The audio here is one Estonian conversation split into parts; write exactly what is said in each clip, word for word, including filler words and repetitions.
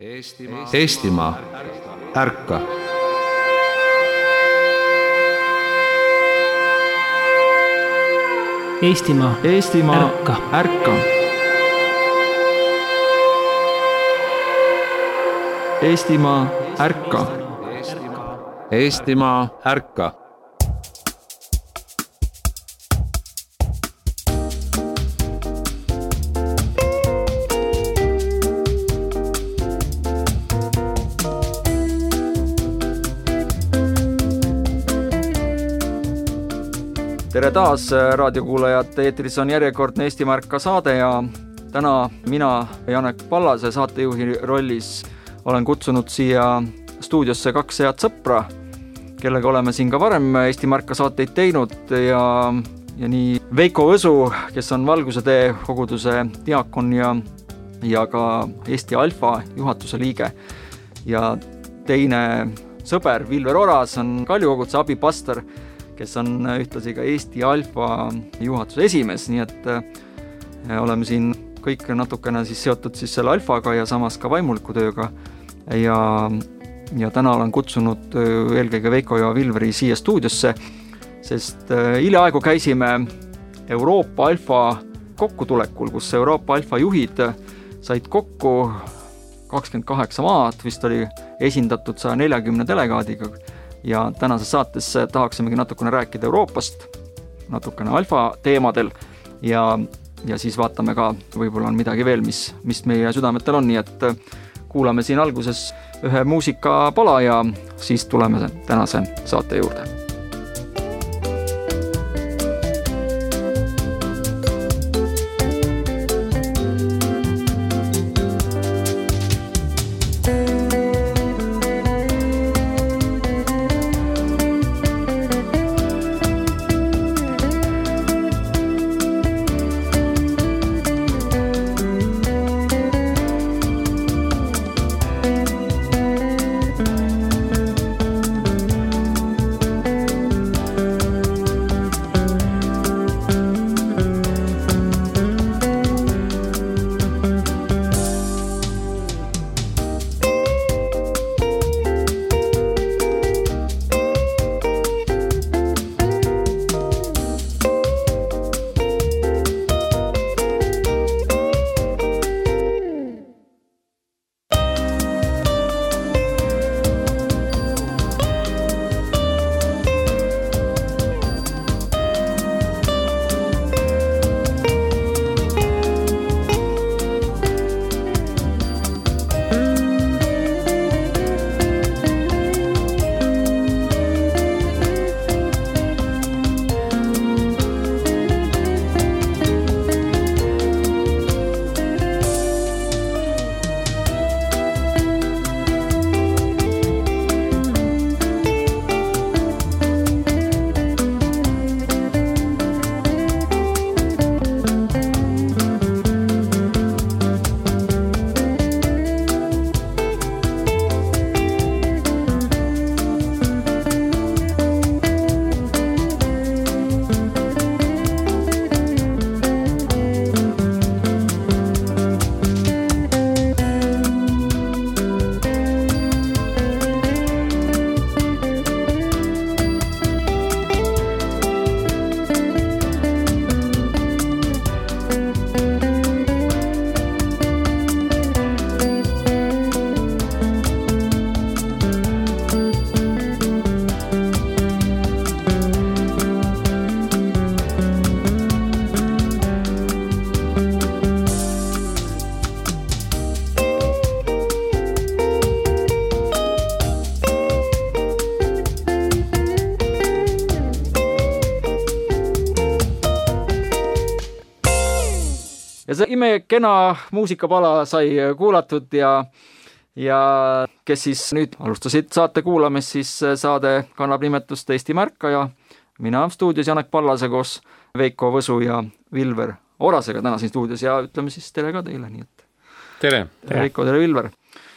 Eestimaa, Eestimaa, ärka! Eestimaa, Eestimaa, ärka! ärka! Eestimaa, ärka! Eestimaa, ärka! Tere taas, raadiokuulajad, eetris on järjekordne Eestimaa ärka saade ja täna mina, Janek Pallase saatejuhi rollis, olen kutsunud siia stuudiosse kaks head sõpra, kellega oleme siin ka varem Eestimaa ärka saateid teinud ja, ja nii Veiko Õsu, kes on Valguse tee koguduse diakon ja, ja ka Eesti Alfa juhatuse liige ja teine sõber Vilver Oras on Kalju koguduse abipastor, kes on ühtlasi ka Eesti Alfa juhatuse esimees, nii et äh, oleme siin kõik natukene siis seotud siis selle Alfaga ja samas ka vaimuliku tööga ja, ja täna olen kutsunud eelkõige Veiko ja Vilveri siia stuudiosse, sest äh, hiljaaegu käisime Euroopa Alfa kokkutulekul, kus Euroopa Alfa juhid said kokku kakskümmend kaheksa maad, vist oli esindatud saja neljakümne delegaadiga. Ja tänases saates tahaksimegi natukene rääkida Euroopast, natukene Alfa teemadel ja, ja siis vaatame ka, võib-olla on midagi veel, mis, mis meie südametel on, nii et kuulame siin alguses ühe muusikapala ja siis tuleme tänase saate juurde. Ja see imekena muusikapala sai kuulatud ja, ja kes siis nüüd alustasid saate kuulamist, siis saade kannab nimetust Eestimaa ärka ja mina stuudios Janek Pallase koos Veiko Võsu ja Vilver Orasega täna siin stuudios ja ütleme siis tere ka teile. Nii et tere. tere Veiko, tere Vilver.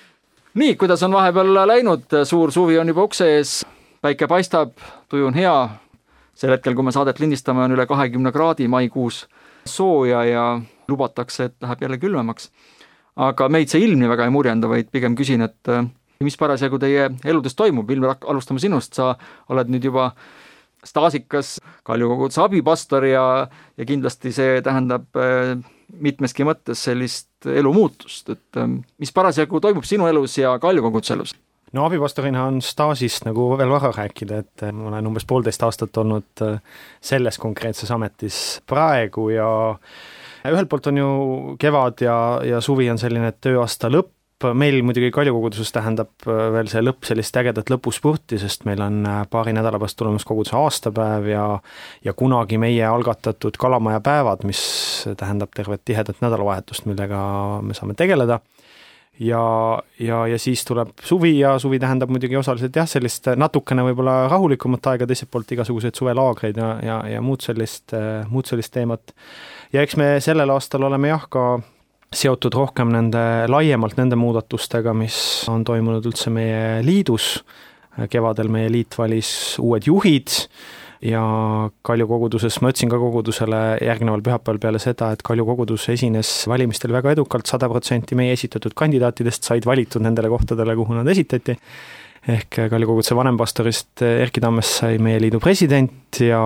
Nii, kuidas on vahepeal läinud? Suur suvi on juba ukse ees, päike paistab, tuju on hea. Sel hetkel, kui me saadet lindistame, on üle kahekümne kraadi maikuus sooja ja lubatakse, et läheb jälle külmemaks. aga meid see ilm nii väga ei murjenda, vaid pigem küsin, et mis parasjagu teie eludes toimub. Ilmar, alustame sinust, sa oled nüüd juba staasikas Kalju koguduse abipastor ja, ja kindlasti see tähendab mitmeski mõttes sellist elumuutust, et mis parasjagu toimub sinu elus ja Kalju koguduse elus? No abipastorina on staasist nagu veel vara rääkida, et ma olen umbes poolteist aastat olnud selles konkreetses ametis praegu ja ühelt poolt on ju kevad ja, ja suvi on selline tööaasta lõpp. Meil muidugi Kalju koguduses tähendab veel see lõpp sellist ägedat lõpuspurti, sest meil on paari nädala pärast tulemas koguduse aastapäev ja, ja kunagi meie algatatud kalamaja päevad, mis tähendab tervet tihedat nädalavahetust, millega me saame tegeleda. Ja, ja, ja siis tuleb suvi ja suvi tähendab muidugi osaliselt jah, sellist natukene võib-olla rahulikumat aega, teiselt poolt igasuguseid suvelaagreid ja, ja, ja muud sellist, muud sellist teemat. Ja eks me sellel aastal oleme jah ka seotud rohkem nende, laiemalt nende muudatustega, mis on toimunud üldse meie liidus. Kevadel meie liit valis uued juhid ja Kalju koguduses, ma ütlesin ka kogudusele järgneval pühapäeval peale seda, et Kalju kogudus esines valimistel väga edukalt, sada protsenti meie esitatud kandidaatidest said valitud nendele kohtadele, kuhu nad esitati. Ehk Kalju koguduse vanempastorist Erki Tammest sai meie liidu president ja,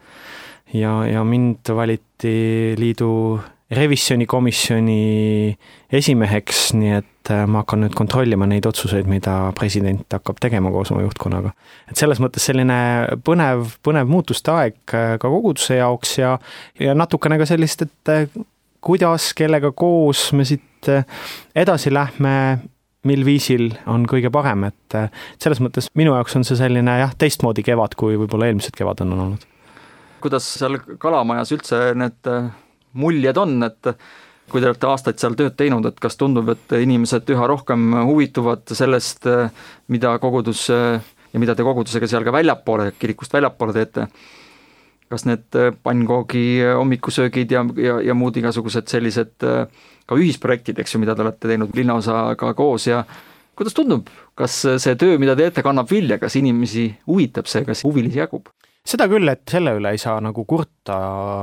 ja, ja mind valiti liidu revisjonikomisjoni esimeheks, nii et ma hakkan nüüd kontrollima neid otsuseid, mida president hakkab tegema koos oma juhtkonnaga. Et selles mõttes selline põnev, põnev muutuste aeg ka koguduse jaoks ja, ja natukene ka sellist, et kuidas, kellega koos me siit edasi lähme, mil viisil on kõige parem, et selles mõttes minu jaoks on see selline jah, teistmoodi kevad, kui võib-olla eelmised kevad on olnud. Kuidas seal kalamajas üldse need muljed on, et kui te olete aastaid seal tööd teinud, et kas tundub, et inimesed üha rohkem huvituvad sellest, mida kogudus ja mida te kogudusega seal ka väljapoole, kirikust väljapoole teete. Kas need pannkoogi hommikusöögid ja, ja, ja muud igasugused sellised ka ühisprojektid, eks ju, mida te olete teinud linnaosaga koos ja kuidas tundub, kas see töö, mida teete, kannab vilja, kas inimesi huvitab see, kas huvilisi jagub? Seda küll, et selle üle ei saa nagu kurta.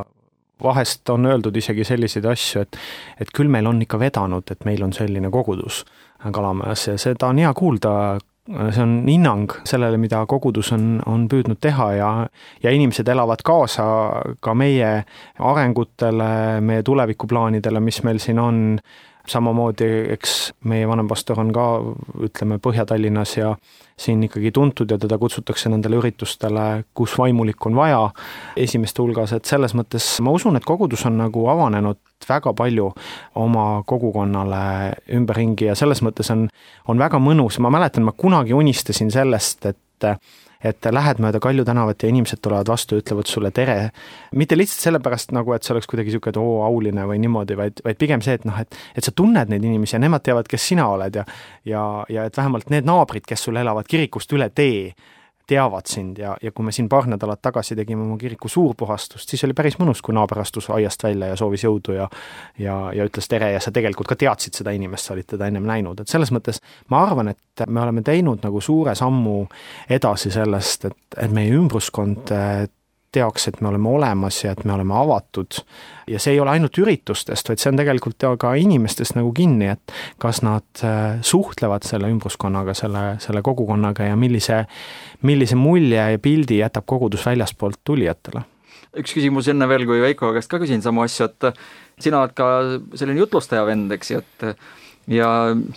Vahest on öeldud isegi selliseid asju, et, et küll meil on ikka vedanud, et meil on selline kogudus kalamajas ja seda on hea kuulda, see on hinnang sellele, mida kogudus on, on püüdnud teha ja, ja inimesed elavad kaasa ka meie arengutele, meie tulevikuplaanidele, mis meil siin on. Samamoodi, eks meie vanempastor on ka, ütleme, Põhja-Tallinnas ja siin ikkagi tuntud ja teda kutsutakse nendele üritustele, kus vaimulik on vaja esimeste hulgas, et selles mõttes ma usun, et kogudus on nagu avanenud väga palju oma kogukonnale ümberringi ja selles mõttes on, on väga mõnus. Ma mäletan, ma kunagi unistasin sellest, et et lähed mööda Kalju tänavat ja inimesed tulevad vastu ja ütlevad sulle tere. Mitte lihtsalt sellepärast, nagu, et see oleks kuidagi siuke, et oo, auline või niimoodi, vaid, vaid pigem see, et, noh, et, et sa tunned neid inimesi ja nemad teavad, kes sina oled ja, ja, ja et vähemalt need naabrid, kes sul elavad kirikust üle tee, teavad sind ja, ja kui me siin paar nädalat tagasi tegime oma kiriku suurpuhastust, siis oli päris mõnus, kui naaber astus aiast välja ja soovis jõudu ja, ja, ja ütles tere ja sa tegelikult ka teadsid seda inimest, sa olid teda ennem näinud. Et selles mõttes ma arvan, et me oleme teinud nagu suure sammu edasi sellest, et, et meie ümbruskond teaks, et me oleme olemas ja et me oleme avatud ja see ei ole ainult üritustest, vaid see on tegelikult ka inimestest nagu kinni, et kas nad suhtlevad selle ümbruskonnaga, selle, selle kogukonnaga ja millise, millise mulje ja pildi jätab kogudus väljaspoolt tulijatele. Üks küsimus enne veel, kui Veiko käest ka küsin samu asju, et sina oled ka selline jutlustaja vend, eks, et ja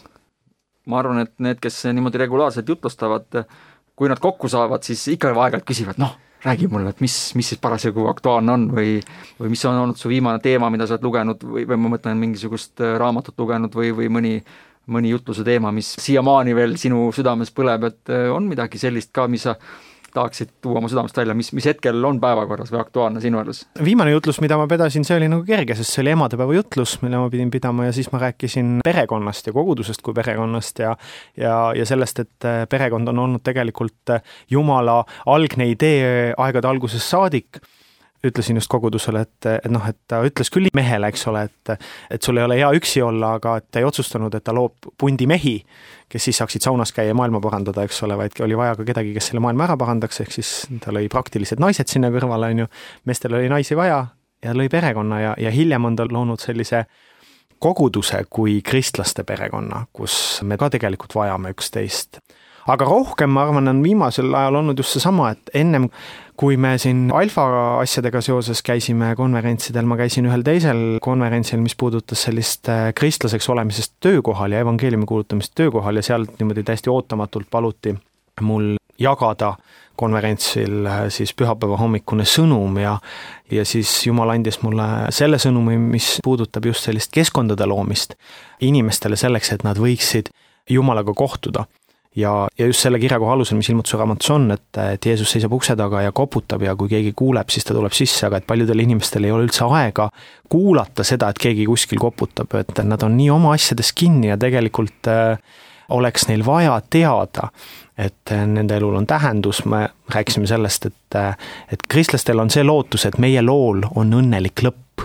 ma arvan, et need, kes niimoodi regulaarselt jutlustavad, kui nad kokku saavad, siis ikka aeg-ajalt küsivad, noh, räägi mulle, et mis, mis siis parasjagu aktuaalne on või, või mis on olnud su viimane teema, mida sa oled lugenud või, või ma mõtlen mingisugust raamatut lugenud või, või mõni, mõni jutluse teema, mis siiamaani veel sinu südames põleb, et on midagi sellist ka, mis sa tahaksid tuua oma südamest välja, mis, mis hetkel on päevakorras või aktuaalne sinu elus? Viimane jutlus, mida ma pedasin, see oli nagu kerge, sest see oli emadepäeva jutlus, mille ma pidin pidama ja siis ma rääkisin perekonnast ja kogudusest kui perekonnast ja, ja, ja sellest, et perekond on olnud tegelikult Jumala algne idee aegade algusest saadik. Ütlesin just kogudusele, et, et, noh, et ta ütles küll mehele, eks ole, et, et sul ei ole hea üksi olla, aga et ta ei otsustanud, et ta loob pundi mehi, kes siis saaksid saunas käia ja maailma parandada, eks ole, vaid oli vaja ka kedagi, kes selle maailma ära parandaks, ehk siis ta lõi praktilised naised sinna kõrvale, on ju, meestel oli naisi vaja ja lõi perekonna ja, ja hiljem on ta loonud sellise koguduse kui kristlaste perekonna, kus me ka tegelikult vajame üksteist. Aga rohkem, ma arvan, on viimasel ajal olnud just seesama, et ennem kui me siin alfa asjadega seoses käisime konverentsidel, ma käisin ühel teisel konverentsil, mis puudutas sellist kristlaseks olemisest töökohal ja evangeeliumi kuulutamist töökohal ja seal niimoodi täiesti ootamatult paluti mul jagada konverentsil siis pühapäeva hommikune sõnum ja, ja siis Jumal andis mulle selle sõnumi, mis puudutab just sellist keskkondade loomist inimestele selleks, et nad võiksid Jumalaga kohtuda. Ja, ja just selle kirjakoha alusel, mis ilmutuse raamatus on, et, et Jeesus seisab ukse taga ja koputab ja kui keegi kuuleb, siis ta tuleb sisse, aga et paljudel inimestel ei ole üldse aega kuulata seda, et keegi kuskil koputab, et nad on nii oma asjades kinni ja tegelikult äh, oleks neil vaja teada, et nende elul on tähendus. Me rääkisime sellest, et, et kristlastel on see lootus, et meie lool on õnnelik lõpp.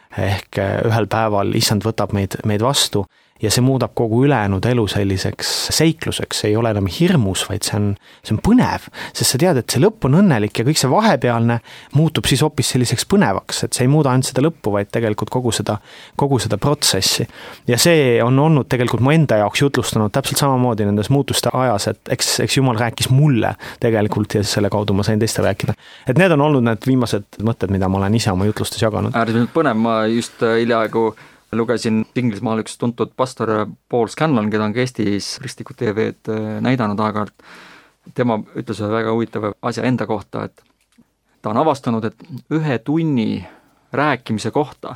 Ehk ühel päeval issand võtab meid, meid vastu ja see muudab kogu ülejäänud elu selliseks seikluseks, see ei ole enam hirmus, vaid see on, see on põnev, sest sa tead, et see lõpp on õnnelik ja kõik see vahepealne muutub siis hoopis selliseks põnevaks, et see ei muuda ainult seda lõppu, vaid tegelikult kogu seda, kogu seda protsessi. Ja see on olnud tegelikult mu enda jaoks jutlustanud täpselt samamoodi nendes muutuste ajas, et eks, eks Jumal rääkis mulle tegelikult ja selle kaudu ma sain teiste rääkida. Et need on olnud need viimased mõtted, mida ma olen ise oma jutlustes jaganud. Ääriselt põnev, ma just hiljaaegu lugesin Inglismaal üks tuntud pastor Paul Scanlon, keda on ka Eestis Kristliku T V-d näidanud aeg-ajalt. Tema ütles väga huvitava asja enda kohta, et ta on avastanud, et ühe tunni rääkimise kohta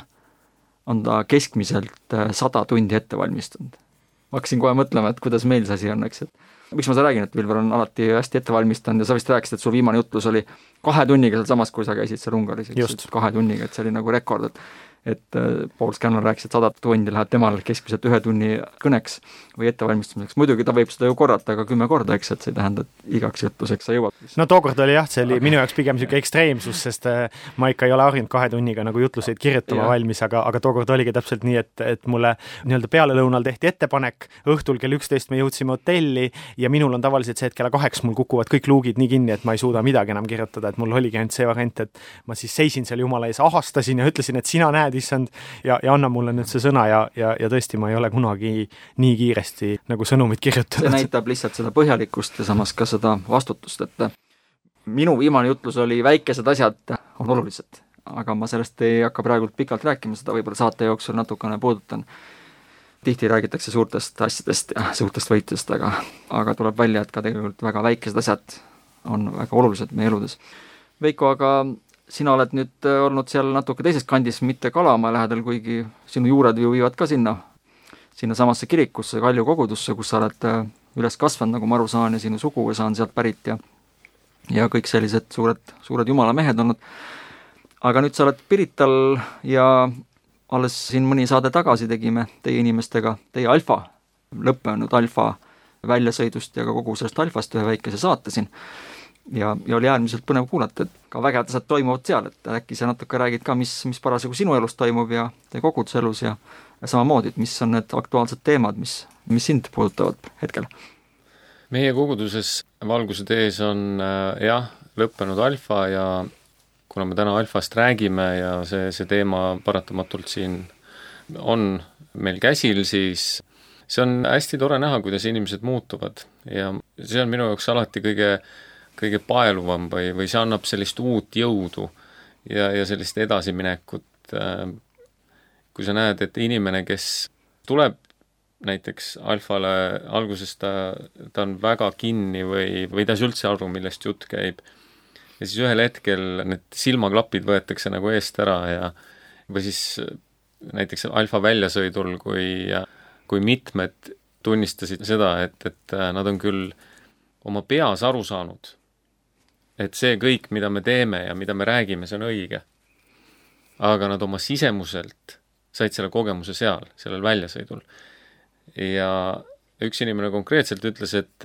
on ta keskmiselt sada tundi ette valmistunud. Ma hakkasin kohe mõtlema, et kuidas meil see asi on, eks, et miks ma seda räägin, et Vilver on alati hästi ette valmistanud ja sa vist rääkisid, et sul viimane jutlus oli kahe tunniga seal samas, kui sa käisid seal Ungaris, kahe tunniga, et see oli nagu rekord, et et Paul Scanlon rääkis, et sada tundi läheb temal keskmiselt ühe tunni kõneks või ettevalmistamiseks. Muidugi ta võib seda ju korrata aga kümme korda, eks, et see ei tähenda, et igaks jutuseks sa jõuad. No tookord oli jah, see oli minu jaoks pigem selline ekstreemsus, sest ma ikka ei ole harjunud kahe tunniga nagu jutluseid kirjutama ja. valmis, aga, aga tookord oligi täpselt nii, et, et mulle nii-öelda pealelõunal tehti ettepanek, õhtul kell üksteist me jõudsime hotelli ja minul on tavaliselt see, et kella kaheks mul kukuvad kõik luugid nii kinni, et ma ei suuda midagi enam kirjutada, et mul oligi ainult see variant, et ma siis seisin seal Jumala ees, ahastasin ja ütlesin, et sina näed, issand, ja, ja anna mulle nüüd see sõna ja, ja, ja tõesti ma ei ole kunagi nii kiiresti nagu sõnumit kirjutanud. See näitab lihtsalt seda põhjalikkust ja samas ka seda vastutust, et minu viimane jutlus oli väikesed asjad on olulised, aga ma sellest ei hakka praegult pikalt rääkima, seda võib-olla saate jooksul natukene puudutan. Tihti räägitakse suurtest asjadest ja suurtest võitudest, aga, aga tuleb välja, et ka tegelikult väga väikesed asjad on väga olulised meie eludes. Veiko, aga sina oled nüüd olnud seal natuke teises kandis, mitte Kalamaa lähedal, kuigi sinu juured ju viivad ka sinna, sinna samasse kirikusse, Kalju kogudusse, kus sa oled üles kasvanud, nagu ma aru saan, ja sinu suguvõsa on sealt pärit ja, ja kõik sellised suured, suured jumala mehed olnud. Aga nüüd sa oled Pirital ja alles siin mõni saade tagasi tegime teie inimestega, teie alfa, lõppenud alfa väljasõidust ja ka kogu sellest alfast ühe väikese saate siin. Ja, ja oli äärmiselt põnev kuulata, et ka vägevad asjad toimuvad seal, et äkki sa natuke räägid ka, mis, mis parasjagu sinu elus toimub ja teie koguduse elus ja, ja samamoodi, et mis on need aktuaalsed teemad, mis, mis sind puudutavad hetkel? Meie koguduses valguse tees on äh, jah, lõppenud alfa ja kuna me täna alfast räägime ja see, see teema paratamatult siin on meil käsil, siis see on hästi tore näha, kuidas inimesed muutuvad ja see on minu jaoks alati kõige kõige paeluvam või, või see annab sellist uut jõudu ja, ja sellist edasiminekut. Kui sa näed, et inimene, kes tuleb näiteks alfale alguses, ta, ta on väga kinni või, või ta ei üldse aru, millest jutt käib. Ja siis ühel hetkel need silmaklapid võetakse nagu eest ära ja või siis näiteks alfa väljasõidul, kui, kui mitmed tunnistasid seda, et, et nad on küll oma peas aru saanud, et see kõik, mida me teeme ja mida me räägime, see on õige. Aga nad oma sisemuselt said selle kogemuse seal, sellel väljasõidul. Ja üks inimene konkreetselt ütles, et,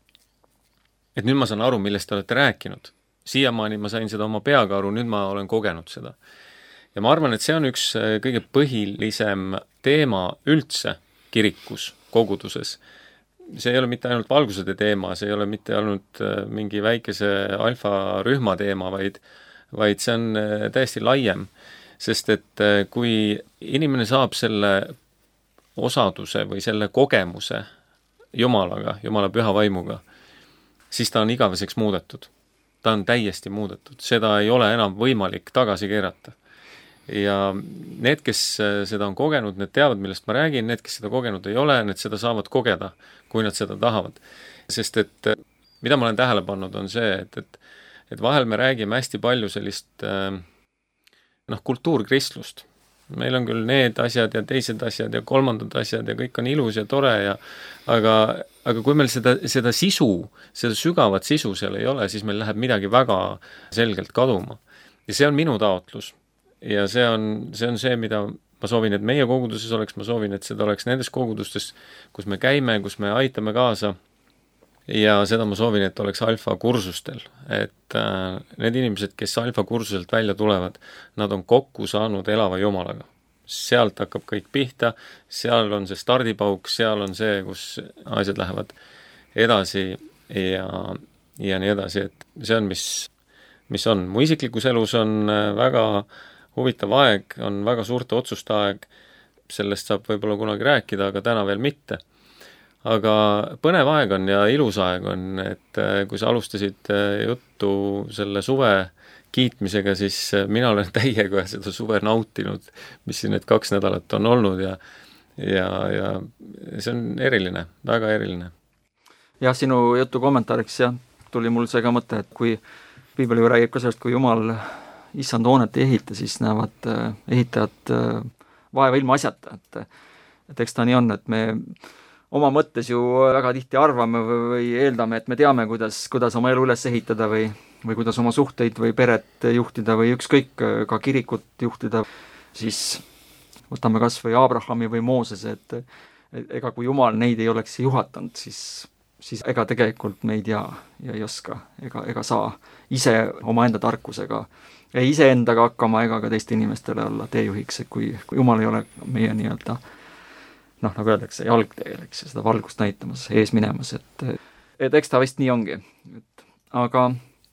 et nüüd ma saan aru, millest te olete rääkinud. Siiamaani ma sain seda oma peaga aru, nüüd ma olen kogenud seda. Ja ma arvan, et see on üks kõige põhilisem teema üldse kirikus, koguduses. See ei ole mitte ainult valgusede teema, see ei ole mitte ainult mingi väikese alfa-rühma teema, vaid, vaid see on täiesti laiem. Sest et kui inimene saab selle osaduse või selle kogemuse Jumalaga, Jumala püha vaimuga, siis ta on igaveseks muudetud. Ta on täiesti muudetud. Seda ei ole enam võimalik tagasi keerata. Ja need, kes seda on kogenud, need teavad, millest ma räägin, need, kes seda kogenud ei ole, need seda saavad kogeda, kui nad seda tahavad. Sest et mida ma olen tähele pannud, on see, et, et, et vahel me räägime hästi palju sellist noh, kultuurkristlust. Meil on küll need asjad ja teised asjad ja kolmandad asjad ja kõik on ilus ja tore, ja, aga, aga kui meil seda, seda sisu, seda sügavat sisu seal ei ole, siis meil läheb midagi väga selgelt kaduma. Ja see on minu taotlus. Ja see on, see on see, mida ma soovin, et meie koguduses oleks, ma soovin, et seda oleks nendes kogudustes, kus me käime, kus me aitame kaasa, ja seda ma soovin, et oleks alfa kursustel, et äh, need inimesed, kes alfa kursuselt välja tulevad, nad on kokku saanud elava Jumalaga. Sealt hakkab kõik pihta, seal on see stardipauk, seal on see, kus asjad lähevad edasi ja, ja nii edasi, et see on, mis, mis on. Mu isiklikus elus on väga huvitav aeg, on väga suurte otsuste aeg, sellest saab võib-olla kunagi rääkida, aga täna veel mitte. Aga põnev aeg on ja ilus aeg on, et kui sa alustasid juttu selle suve kiitmisega, siis mina olen täiega seda suve nautinud, mis siin need kaks nädalat on olnud ja, ja, ja see on eriline, väga eriline. Jah, sinu jutu kommentaariks ja tuli mul see ka mõte, et kui Piibel ju räägib ka sellest, kui Jumal issand hoonet ei ehita, siis näevad ehitajad vaeva ilma asjata, et, et eks ta nii on, et me oma mõttes ju väga tihti arvame või eeldame, et me teame, kuidas, kuidas oma elu üles ehitada või, või kuidas oma suhteid või peret juhtida või ükskõik ka kirikut juhtida, siis võtame kas või Abrahami või Moosese, et ega kui Jumal neid ei oleks juhatanud, siis, siis ega tegelikult me ei tea ja ei oska ega, ega saa ise oma enda tarkusega ei iseendaga hakkama ega ka teiste inimestele olla teejuhiks, et kui, kui Jumal ei ole meie nii-öelda noh, nagu öeldakse, jalgteel, eks seda valgust näitamas, ees minemas, et, et eks ta vist nii ongi. Et, aga,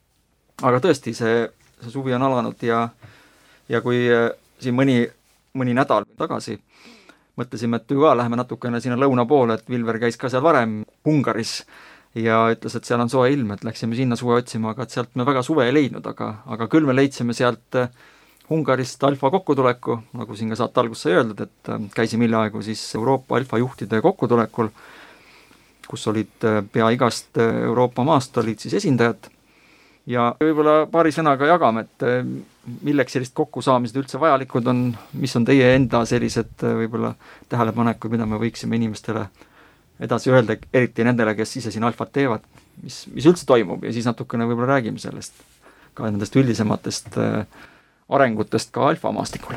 aga tõesti, see, see suvi on alanud ja, ja kui siin mõni, mõni nädal tagasi mõtlesime, et ka läheme natukene sinna lõuna poole, et Vilver käis ka seal varem Ungaris ja ütles, et seal on soe ilm, et läksime sinna suve otsima, aga et sealt me väga suve ei leidnud, aga, aga küll me leidsime sealt Ungarist alfa kokkutuleku, nagu siin ka saate alguses sai öeldud, et käisime hiljaaegu siis Euroopa alfa juhtide kokkutulekul, kus olid pea igast Euroopa maast olid siis esindajad ja võib-olla paari sõnaga jagame, et milleks sellist kokkusaamised üldse vajalikud on, mis on teie enda sellised võib-olla tähelepanekud, mida me võiksime inimestele edasi öelda, eriti nendele, kes ise siin alfat teevad, mis, mis üldse toimub ja siis natukene võib-olla räägime sellest, ka nendest üldisematest arengutest ka alfamaastikul.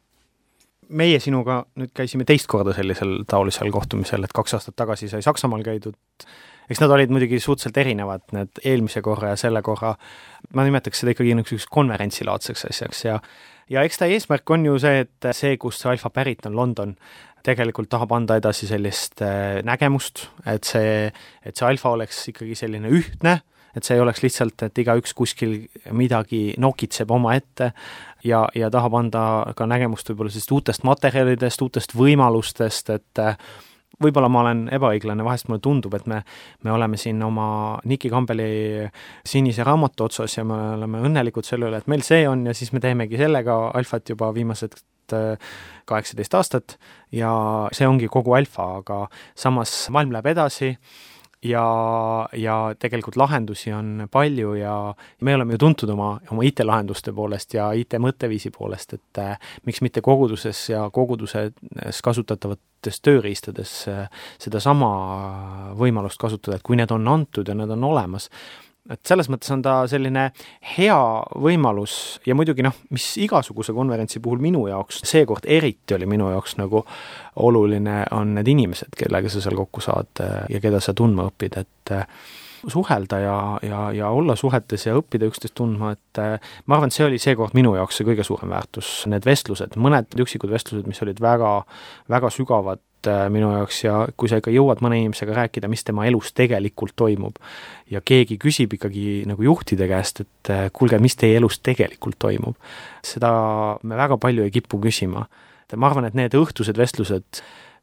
Meie sinuga nüüd käisime teist korda sellisel taolisel kohtumisel, et kaks aastat tagasi sai Saksamaal käidud. Eks nad olid muidugi suhteliselt erinevad, need eelmise korra ja selle korra. Ma nimetaks seda ikkagi üks konverentsilaadseks asjaks ja, ja eks ta eesmärk on ju see, et see, kus see alfa pärit on, London, tegelikult tahab anda edasi sellist nägemust, et see, et see alfa oleks ikkagi selline ühtne, et see ei oleks lihtsalt, et iga üks kuskil midagi nokitseb oma ette ja, ja tahab anda ka nägemust võib-olla sellist uutest materjalidest, uutest võimalustest, et võib-olla ma olen ebaõiglane, vahest mulle tundub, et me, me oleme siin oma Niki Campbelli sinise raamatu otsas ja me oleme õnnelikud selle üle, et meil see on ja siis me teemegi sellega alfat juba viimased kaheksateist aastat ja see ongi kogu alfa, aga samas maailm läheb edasi ja, ja tegelikult lahendusi on palju ja me oleme ju tuntud oma, oma I T-lahenduste poolest ja I T-mõtteviisi poolest, et äh, miks mitte koguduses ja koguduses kasutatavates tööriistades äh, seda sama võimalust kasutada, et kui need on antud ja need on olemas, et selles mõttes on ta selline hea võimalus ja muidugi noh, mis igasuguse konverentsi puhul minu jaoks, seekord eriti oli minu jaoks nagu oluline on need inimesed, kellega sa seal kokku saad ja keda sa tundma õpid, et suhelda ja, ja, ja olla suhetes ja õppida üksteist tundma, et ma arvan, et see oli seekord minu jaoks see kõige suurem väärtus, need vestlused, mõned üksikud vestlused, mis olid väga, väga sügavad minu jaoks ja kui sa ikka jõuad mõne inimesega rääkida, mis tema elus tegelikult toimub ja keegi küsib ikkagi nagu juhtide käest, et kuulge, mis teie elus tegelikult toimub, seda me väga palju ei kipu küsima. Ma arvan, et need õhtused vestlused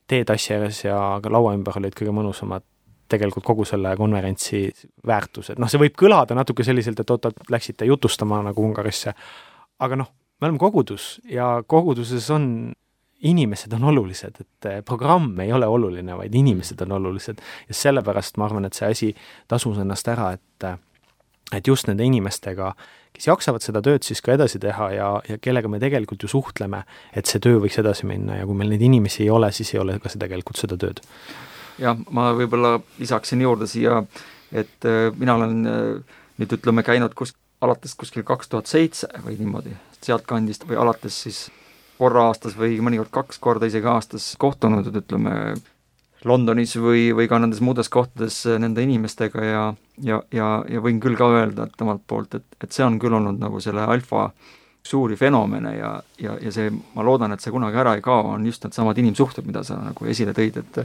teetassi ääres ja ka laua ümber olid kõige mõnusamad tegelikult kogu selle konverentsi väärtused. Noh, see võib kõlada natuke selliselt, et oot, läksite jutustama nagu Ungarisse, aga noh, me oleme kogudus ja koguduses on inimesed on olulised, et programm ei ole oluline, vaid inimesed on olulised ja sellepärast ma arvan, et see asi tasus ennast ära, et et just nende inimestega, kes jaksavad seda tööd siis ka edasi teha ja, ja kellega me tegelikult ju suhtleme, et see töö võiks edasi minna ja kui meil neid inimesi ei ole, siis ei ole ka see tegelikult seda tööd. Jah, ma võib-olla lisaksin juurde siia, et mina olen nüüd ütleme käinud kus, alates kuskil kaks tuhat seitse või niimoodi, sealt kandist või alates siis korra aastas või mõnikord kaks korda isegi aastas kohtunud, et ütleme Londonis või, või ka nendes muudes kohtades nende inimestega ja, ja, ja, ja võin küll ka öelda et temalt poolt, et, et see on küll olnud nagu selle alfa suuri fenomene ja, ja, ja see, ma loodan, et see kunagi ära ei kao, on just need samad inimsuhted, mida sa nagu esile tõid, et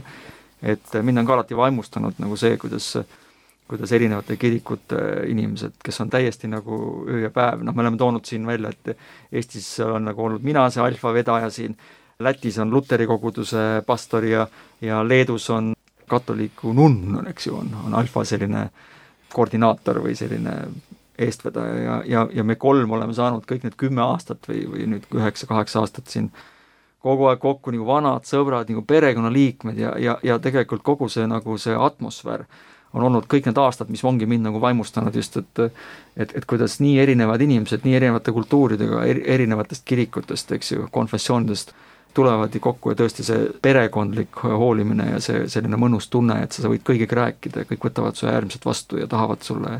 et mind on ka alati vaimustanud nagu see, kuidas kuidas erinevate kirikute inimesed, kes on täiesti nagu öö ja päev, noh, me oleme toonud siin välja, et Eestis on nagu olnud mina see alfa vedaja siin, Lätis on Luteri koguduse pastori ja, ja Leedus on katoliku nunn, eks ju, on, on alfa selline koordinaator või selline eestvedaja ja, ja, ja me kolm oleme saanud kõik need kümme aastat või, või nüüd üheksa-kaheksa aastat siin kogu aeg kokku nagu vanad sõbrad, nagu perekonnaliikmed ja, ja, ja tegelikult kogu see nagu see atmosfäär on olnud kõik need aastad, mis ongi mind nagu vaimustanud just, et, et, et kuidas nii erinevad inimesed, nii erinevate kultuuridega, erinevatest kirikutest, eks ju, konfessioonidest tulevad kokku ja tõesti see perekondlik hoolimine ja see selline mõnus tunne, et sa võid kõigiga rääkida ja kõik võtavad su äärmiselt vastu ja tahavad sulle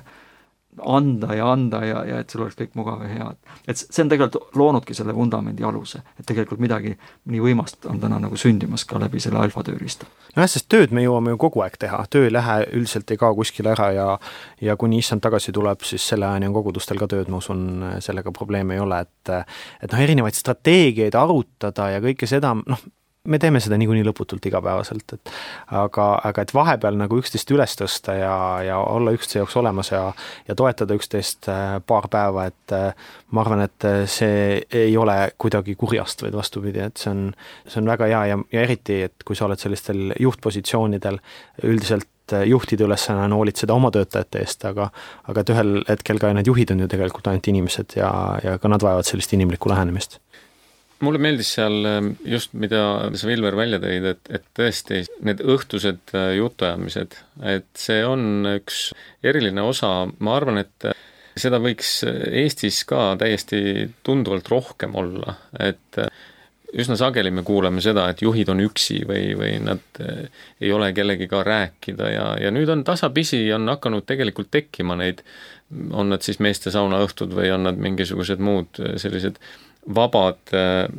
anda ja anda ja, ja et sul oleks kõik mugav ja hea. Et see on tegelikult loonudki selle vundamendi aluse, et tegelikult midagi nii võimast on täna nagu sündimas ka läbi selle alfa tööriista. No jah, sest tööd me jõuame ju kogu aeg teha, töö ei lähe üldiselt ei kao kuskile ära ja, ja kuni issand tagasi tuleb, siis selle ajani on kogudustel ka tööd, ma usun, sellega probleeme ei ole, et, et noh, erinevaid strateegiaid arutada ja kõike seda, noh, me teeme seda niikuinii lõputult igapäevaselt, et aga, aga et vahepeal nagu üksteist üles tõsta ja, ja olla üksteise jaoks olemas ja, ja toetada üksteist paar päeva, et ma arvan, et see ei ole kuidagi kurjast, vaid vastupidi, et see on, see on väga hea ja, ja eriti, et kui sa oled sellistel juhtpositsioonidel üldiselt juhtide ülesanne on hoolitseda oma töötajate eest, aga, aga et ühel hetkel ka need juhid on ju tegelikult ainult inimesed ja, ja ka nad vajavad sellist inimlikku lähenemist. Mulle meeldis seal just, mida sa Vilver välja tõid, et, et tõesti need õhtused jutuajamised, et see on üks eriline osa, ma arvan, et seda võiks Eestis ka täiesti tunduvalt rohkem olla, et üsna sageli me kuuleme seda, et juhid on üksi või, või nad ei ole kellegiga rääkida ja, ja nüüd on tasapisi on hakanud tegelikult tekkima neid, on nad siis meeste saunaõhtud või on nad mingisugused muud sellised vabad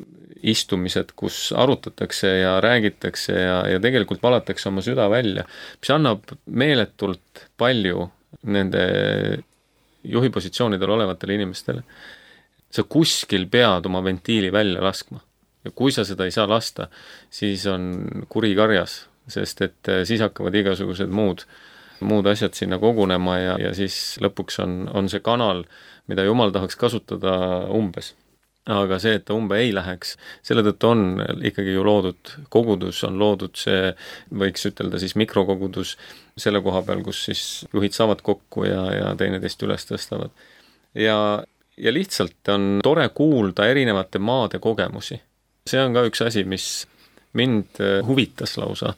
istumised, kus arutatakse ja räägitakse ja, ja tegelikult valatakse oma süda välja, mis annab meeletult palju nende juhipositsioonidel olevatele inimestele. Sa kuskil pead oma ventiili välja laskma ja kui sa seda ei saa lasta, siis on kuri karjas, sest et siis hakkavad igasugused muud, muud asjad sinna kogunema ja, ja siis lõpuks on, on see kanal, mida jumal tahaks kasutada umbes. Aga see, et ta umbe ei läheks, selle tõttu on ikkagi ju loodud kogudus, on loodud see, võiks ütelda siis mikrokogudus selle koha peal, kus siis juhid saavad kokku ja, ja teineteist üles tõstavad. Ja, ja lihtsalt on tore kuulda erinevate maade kogemusi. See on ka üks asi, mis mind huvitas lausa,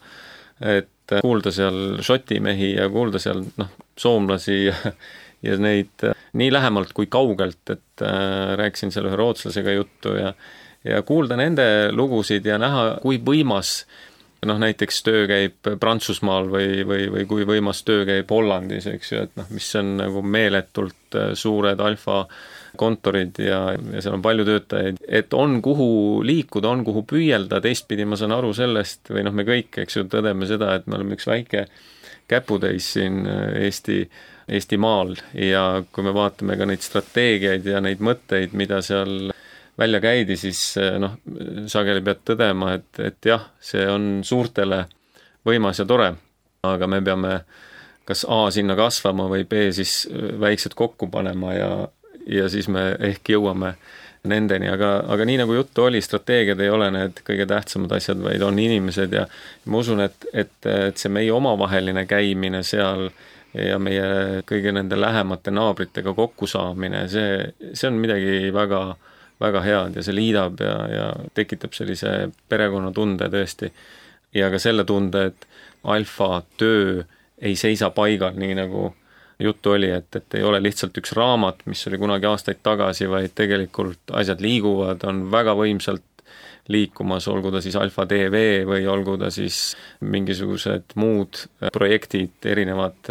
et kuulda seal šotimehi ja kuulda seal noh, soomlasi ja ja neid nii lähemalt kui kaugelt, et äh, rääkisin seal ühe rootslasega juttu ja, ja kuulda nende lugusid ja näha, kui võimas noh, näiteks töö käib Prantsusmaal või, või, või kui võimas töö käib Hollandis, eks ju, et noh, mis on nagu meeletult suured alfa kontorid ja, ja seal on palju töötajaid, et on kuhu liikuda, on kuhu püüelda, teistpidi ma saan aru sellest, või noh, me kõik, eks ju, tõdeme seda, et me oleme üks väike käputäis siin Eesti Eesti maal ja kui me vaatame ka neid strateegiaid ja neid mõtteid, mida seal välja käidi, siis noh, sageli pead tõdema, et, et jah, see on suurtele võimas ja tore, aga me peame kas A sinna kasvama või B siis väiksed kokku panema ja, ja siis me ehk jõuame nendeni, aga, aga nii nagu juttu oli, strateegiad ei ole need kõige tähtsamad asjad, vaid on inimesed ja ma usun, et, et, et see meie omavaheline käimine seal ja meie kõige nende lähemate naabritega kokkusaamine, see, see on midagi väga, väga head ja see liidab ja, ja tekitab sellise perekonnatunde tõesti. Ja ka selle tunde, et alfa töö ei seisa paigal, nii nagu juttu oli, et, et ei ole lihtsalt üks raamat, mis oli kunagi aastaid tagasi, vaid tegelikult asjad liiguvad, on väga võimsalt liikumas, olgu ta siis Alfa T V või olgu ta siis mingisugused muud projektid, erinevad,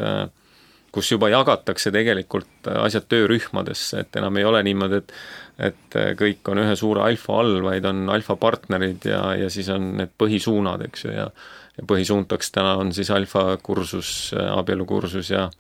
kus juba jagatakse tegelikult asjad töörühmadesse, et enam ei ole niimoodi, et, et kõik on ühe suure alfa all, vaid on alfa partnerid ja, ja siis on need põhisuunad, eks ju, ja, ja põhisuuntaks täna on siis alfa kursus, abielukursus ja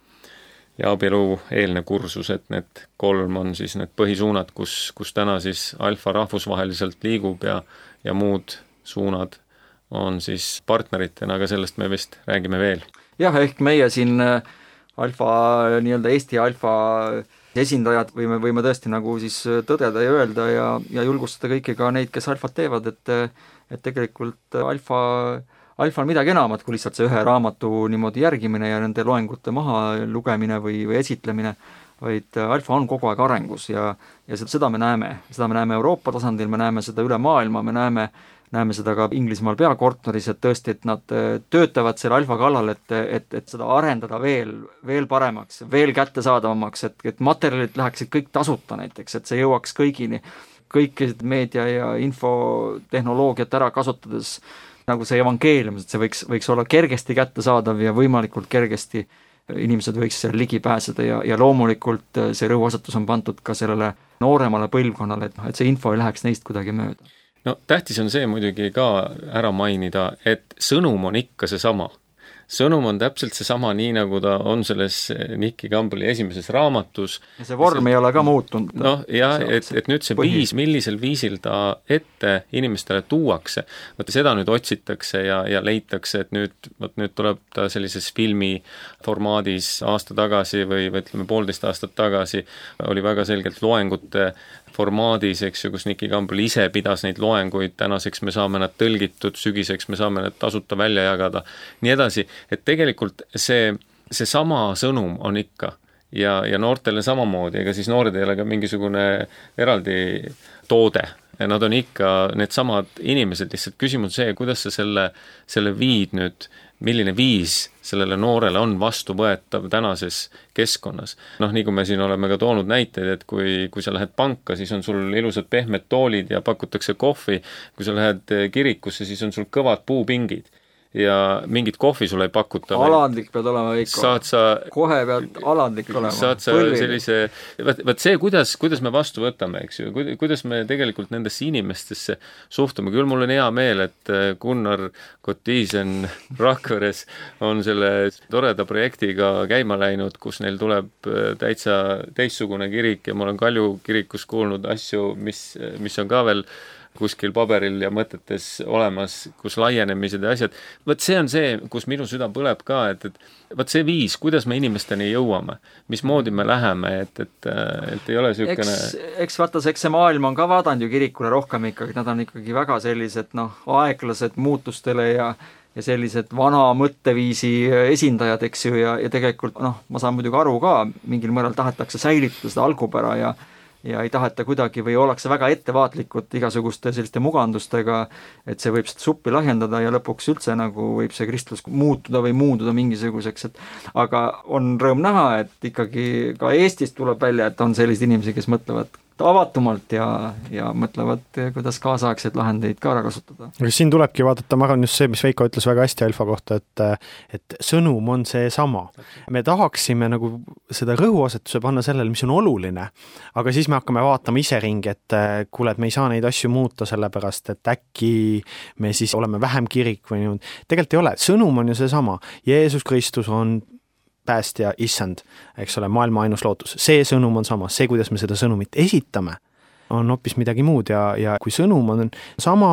ja abielu eelne kursus, et need kolm on siis need põhisuunad, kus, kus täna siis alfa rahvusvaheliselt liigub ja, ja muud suunad on siis partneritena, aga sellest me vist räägime veel. Jah, ehk meie siin alfa, nii-öelda Eesti alfa esindajad võime, võime tõesti nagu siis tõdeda ja öelda ja, ja julgustada kõiki ka neid, kes alfat teevad, et, et tegelikult alfa Alfa on midagi enamat kui lihtsalt see ühe raamatu niimoodi järgimine ja nende loengute maha lugemine või, või esitlemine, vaid alfa on kogu aeg arengus ja, ja seda me näeme. Seda me näeme Euroopa tasandil, me näeme seda üle maailma, me näeme, näeme seda ka Inglismaal peakorteris, et tõesti, et nad töötavad selle alfa kallal, et, et, et seda arendada veel, veel paremaks, veel kättesaadavamaks, et, et materjalid läheksid kõik tasuta näiteks, et see jõuaks kõigini, kõiki meedia ja infotehnoloogiat ära kasutades nagu see evangeelium, et see võiks, võiks olla kergesti kättesaadav ja võimalikult kergesti inimesed võiks selle ligi pääseda ja, ja loomulikult see rõhuasetus on pandud ka sellele nooremale põlvkonnale, et, et see info ei läheks neist kuidagi mööda. No tähtis on see muidugi ka ära mainida, et sõnum on ikka see sama. Sõnum on täpselt seesama, nii nagu ta on selles Nicky Campbelli esimeses raamatus. Ja see vorm see, ei ole ka muutunud. Noh, jah, et, et nüüd see põhi. viis, millisel viisil ta ette inimestele tuuakse, võtta seda nüüd otsitakse ja, ja leitakse, et nüüd, võt nüüd tuleb ta sellises filmi formaadis aasta tagasi või, või ütleme poolteist aastat tagasi, oli väga selgelt loengute formaadis, eks ju, kus Nicky Campbell ise pidas neid loenguid, tänaseks me saame nad tõlgitud, sügiseks me saame need tasuta välja jagada, nii edasi, et tegelikult see, see sama sõnum on ikka ja, ja noortele samamoodi, ega siis noored ei ole ka mingisugune eraldi toode, nad on ikka need samad inimesed, lihtsalt küsimus see, kuidas sa selle, selle viid nüüd, milline viis sellele noorele on vastuvõetav tänases keskkonnas. Noh, nii kui me siin oleme ka toonud näiteid, et kui, kui sa lähed panka, siis on sul ilusad pehmed toolid ja pakutakse kohvi, kui sa lähed kirikusse, siis on sul kõvad puupingid ja mingit kohvi sulle ei pakuta. Alandlik pead olema ikka. Saad sa, kohe pead alandlik olema. Saad sa Põlli. sellise, vaat, vaat see, kuidas, kuidas me vastu võtame, eks ju, kuidas me tegelikult nendesse inimestesse suhtume. Küll mul on hea meel, et Gunnar Kotiisen Rakveres on selle toreda projektiga käima läinud, kus neil tuleb täitsa teistsugune kirik ja ma olen Kalju kirikus kuulnud asju, mis, mis on ka veel kuskil paberil ja mõtetes olemas, kus laienemised ja asjad. Võt see on see, kus minu süda põleb ka, et, et võt see viis, kuidas me inimesteni jõuame, mismoodi me läheme, et, et, et ei ole sükene... Eks, eks vaata, eks see maailm on ka vaadanud ju kirikule rohkem ikkagi, nad on ikkagi väga sellised, noh, aeglased muutustele ja ja sellised vana mõtteviisi esindajad, eks ju, ja, ja tegelikult, noh, ma saan muidugi aru ka, mingil mõral tahetakse säilitada seda algupära ja ja ei taheta kuidagi või ollakse väga ettevaatlikud igasuguste selliste mugandustega, et see võib seda suppi lahjendada ja lõpuks üldse nagu võib see kristlus muutuda või muunduda mingisuguseks, et aga on rõõm näha, et ikkagi ka Eestist tuleb välja, et on sellised inimesi, kes mõtlevad avatumalt ja, ja mõtlevad, kuidas kaasaegseid lahendeid ka ära kasutada. Siin tulebki vaadata, ma arvan just see, mis Veiko ütles väga hästi Alfa kohta, et, et sõnum on see sama. Me tahaksime nagu seda rõhuasetuse panna sellele, mis on oluline, aga siis me hakkame vaatama ise ringi, et kuule, et me ei saa neid asju muuta sellepärast, et äkki me siis oleme vähem kirik või niimoodi. Tegelikult ei ole, sõnum on ju see sama. Jeesus Kristus on päästja, issand, eks ole, maailma ainus lootus. See sõnum on sama, see, kuidas me seda sõnumit esitame, on hoopis midagi muud ja, ja kui sõnum on sama,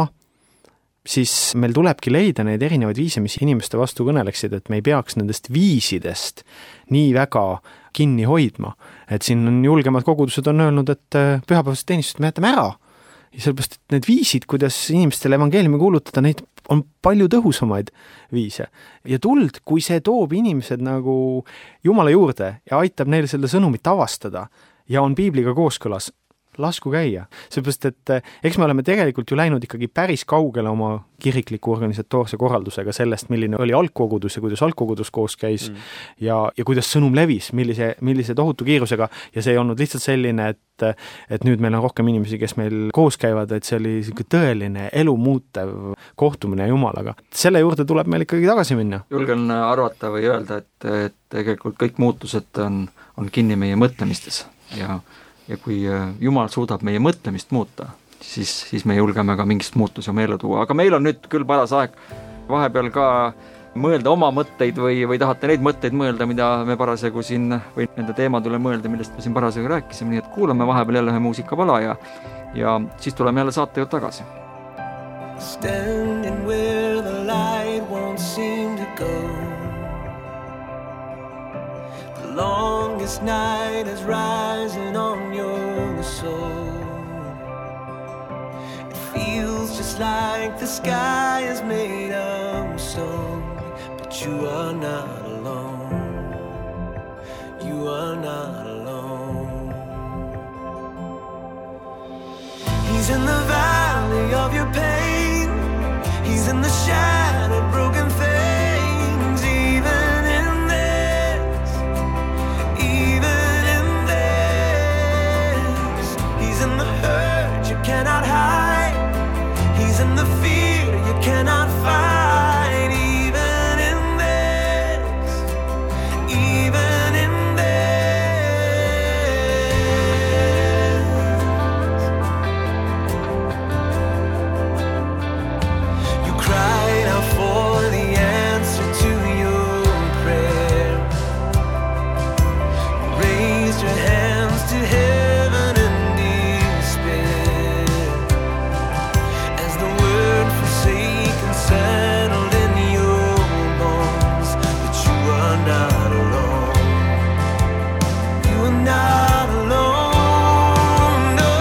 siis meil tulebki leida neid erinevaid viise, mis inimeste vastu kõneleksid, et me ei peaks nendest viisidest nii väga kinni hoidma. Et siin on julgemad kogudused on öelnud, et pühapäevased teenistused me jätame ära. Ja sellepärast, et need viisid, kuidas inimestele evangeeliumi kuulutada, neid on palju tõhusamaid viise. Ja tuld, kui see toob inimesed nagu Jumala juurde ja aitab neile selle sõnumit avastada ja on piibliga kooskõlas, lasku käia. Sellepärast, et eks me oleme tegelikult ju läinud ikkagi päris kaugele oma kirikliku organisatoorse korraldusega sellest, milline oli algkogudus ja kuidas algkogudus koos käis mm. ja, ja kuidas sõnum levis, millise, millise tohutu kiirusega ja see ei olnud lihtsalt selline, et, et nüüd meil on rohkem inimesi, kes meil koos käivad, et see oli tõeline elu muutev kohtumine Jumalaga. Selle juurde tuleb meil ikkagi tagasi minna. Julgen arvata või öelda, et, et tegelikult kõik muutused on, on kinni meie mõtlemistes ja ja kui Jumal suudab meie mõtlemist muuta, siis, siis me julgeme ka mingist muutusi oma ellu tuua. Aga meil on nüüd küll paras aeg vahepeal ka mõelda oma mõtteid või, või tahate neid mõtteid mõelda, mida me parasjagu siin, või nende teemad üle mõelda, millest me siin parasjagu rääkisime, nii et kuulame vahepeal jälle ühe muusikapala ja, ja siis tuleme jälle saate juurde tagasi. Standing where the light won't seem to go. Longest night is rising on your soul. It feels just like the sky is made of stone, but you are not alone. You are not alone. He's in the valley of your pain. He's in the shattered, broken things, even cannot hide. He's in the fear you cannot fight. Even in this, even in this, you cried out for the answer to your prayer. You raised your hands to heaven. Settled in your bones, but you are not alone. You are not alone, no.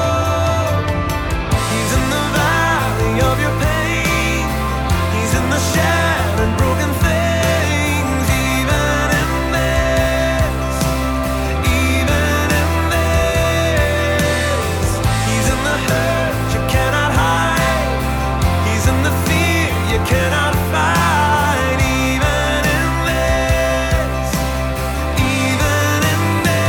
He's in the valley of your pain. He's in the shattered, broken things, even in this, even in this. He's in the hurt you cannot hide. He's in the fear you cannot fight, even in this, even in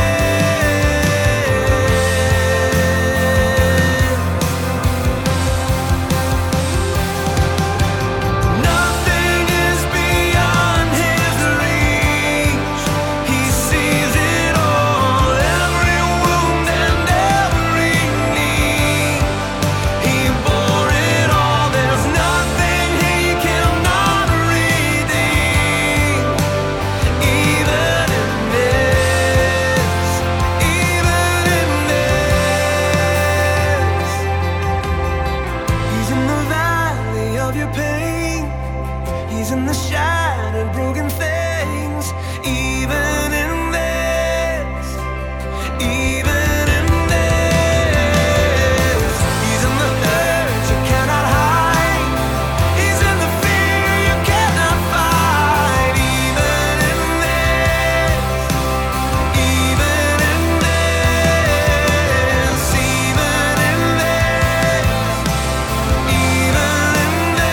this. Nothing is beyond his reach. He sees it all, every wound and every need. He bore it all, there's nothing he cannot redeem. Even in this, even in this. He's in the valley of your pain. He's in the shattered, broken things. Even in this, even in this. He's in the hurt you cannot hide. He's in the fear you cannot fight. Even in this, even in this, even in this, even in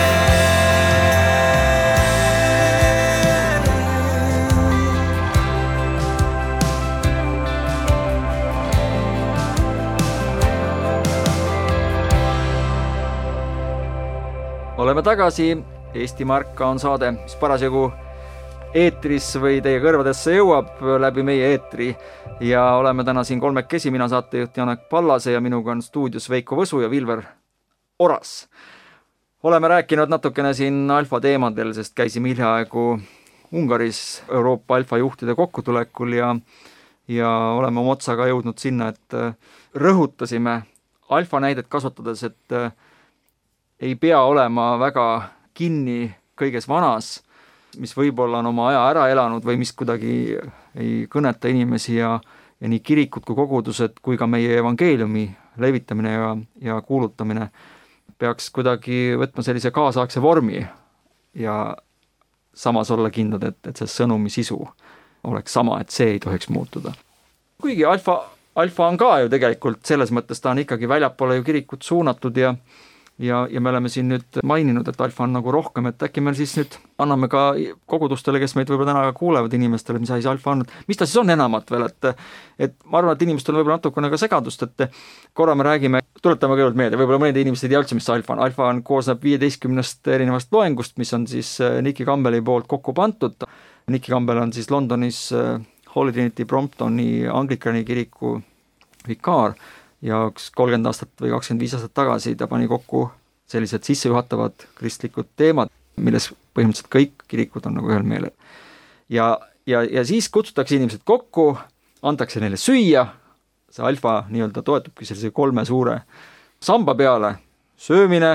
oleme tagasi, Eesti Marka on saade, mis parasjagu eetris või teie kõrvadesse jõuab läbi meie eetri ja oleme täna siin kolmekesi, mina saatejuht Janek Pallase ja minuga on stuudios Veiko Võsu ja Vilver Oras. Oleme rääkinud natukene siin alfa teemadel, sest käisime hiljaaegu Ungaris Euroopa alfa juhtide kokkutulekul ja, ja oleme oma otsaga jõudnud sinna, et rõhutasime alfa näidet kasutades, et ei pea olema väga kinni kõiges vanas, mis võib-olla on oma aja ära elanud või mis kuidagi ei kõneta inimesi ja, ja nii kirikud kui kogudused kui ka meie evangeeliumi levitamine ja, ja kuulutamine peaks kuidagi võtma sellise kaasaegse vormi ja samas olla kindlad, et, et see sõnumi sisu oleks sama, et see ei tohiks muutuda. Kuigi alfa, alfa on ka ju tegelikult selles mõttes, ta on ikkagi väljapoole ju kirikut suunatud ja Ja, ja me oleme siin nüüd maininud, et alfa on nagu rohkem, et äkki me siis nüüd anname ka kogudustele, kes meid võib-olla täna kuulevad inimestele, mis asi alfa on, mis ta siis on enamat veel, et et ma arvan, et inimestel on võib-olla natukene ka segadust, et korra me räägime, tuletame kõigepealt meelde, võib-olla mõned inimesed ei tea üldse, mis see alfa on. Alfa on koosneb viieteistkümnest erinevast loengust, mis on siis Nicky Campbelli poolt kokku pantud. Nicky Campbell on siis Londonis Holy Trinity Bromptoni anglikani kiriku vikaar ja kolmkümmend aastat või kakskümmend viis aastat tagasi ta pani kokku sellised sissejuhatavad kristlikud teemad, milles põhimõtteliselt kõik kirikud on nagu ühel meelel. Ja, ja, ja siis kutsutakse inimesed kokku, antakse neile süüa, see alfa nii-öelda toetubki sellise kolme suure samba peale, söömine,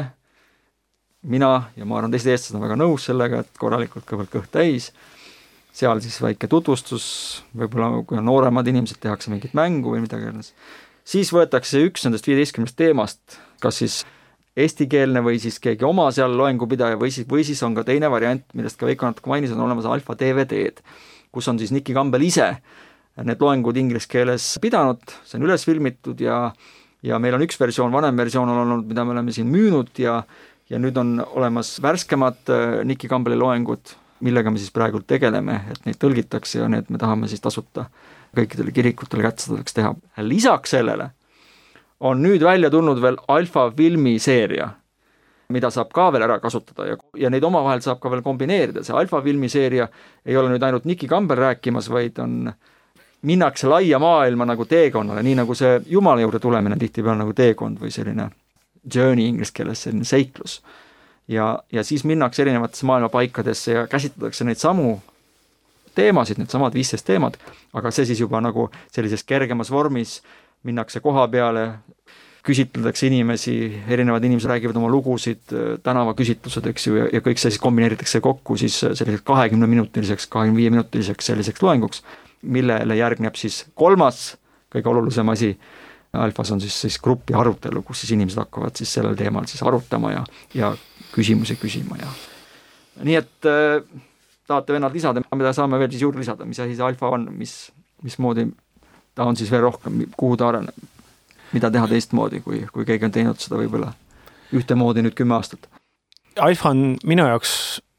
mina ja ma arvan, teised eestlased on väga nõus sellega, et korralikult kõigepealt kõht täis, seal siis väike tutvustus, võib-olla kui on nooremad inimesed, tehakse mingit mängu või midagi ennast. Siis võetakse üks nendest viieteistkümnest teemast, kas siis eestikeelne või siis keegi oma seal loengupidaja või siis, või siis on ka teine variant, millest ka Veiko natuke mainis, on olemas alfa D V D-d, kus on siis Nicky Campbell ise need loengud inglise keeles pidanud, see on üles filmitud ja, ja meil on üks versioon, vanem versioon on olnud, mida me oleme siin müünud ja, ja nüüd on olemas värskemad Nicky Campbelli loengud, millega me siis praegu tegeleme, et neid tõlgitakse ja need me tahame siis tasuta kõikidele kirikutele kättesaadavaks teha. Lisaks sellele on nüüd välja tulnud veel alfa filmi seeria, mida saab ka veel ära kasutada ja, ja neid omavahel saab ka veel kombineerida. See alfa filmi seeria ei ole nüüd ainult Nicky Campbell rääkimas, vaid on, minnakse laia maailma nagu teekonnale, nii nagu see Jumala juurde tulemine tihtipeale nagu teekond või selline journey inglise keeles, selline seiklus. Ja, ja siis minnakse erinevatesse maailma paikadesse ja käsitletakse neid samu teemasid, need samad viisteist teemad, aga see siis juba nagu sellises kergemas vormis minnakse koha peale, küsitletakse inimesi, erinevad inimesed räägivad oma lugusid, tänavaküsitlused, eks ju, ja, ja kõik see siis kombineeritakse kokku siis selliseks kahekümne minutiliseks, kahekümne viie minutiliseks selliseks loenguks, millele järgneb siis kolmas, kõige olulisem asi, alfas on siis, siis gruppi arutelu, kus siis inimesed hakkavad siis sellel teemal siis arutama ja, ja küsimusi küsima ja nii et äh, tahate vennad lisada, mida saame veel siis juurde lisada, mis asi see alfa on, mis, mismoodi ta on siis veel rohkem, kuhu ta areneb, mida teha teistmoodi, kui, kui keegi on teinud seda võib-olla ühtemoodi nüüd kümme aastat. Alfa on minu jaoks,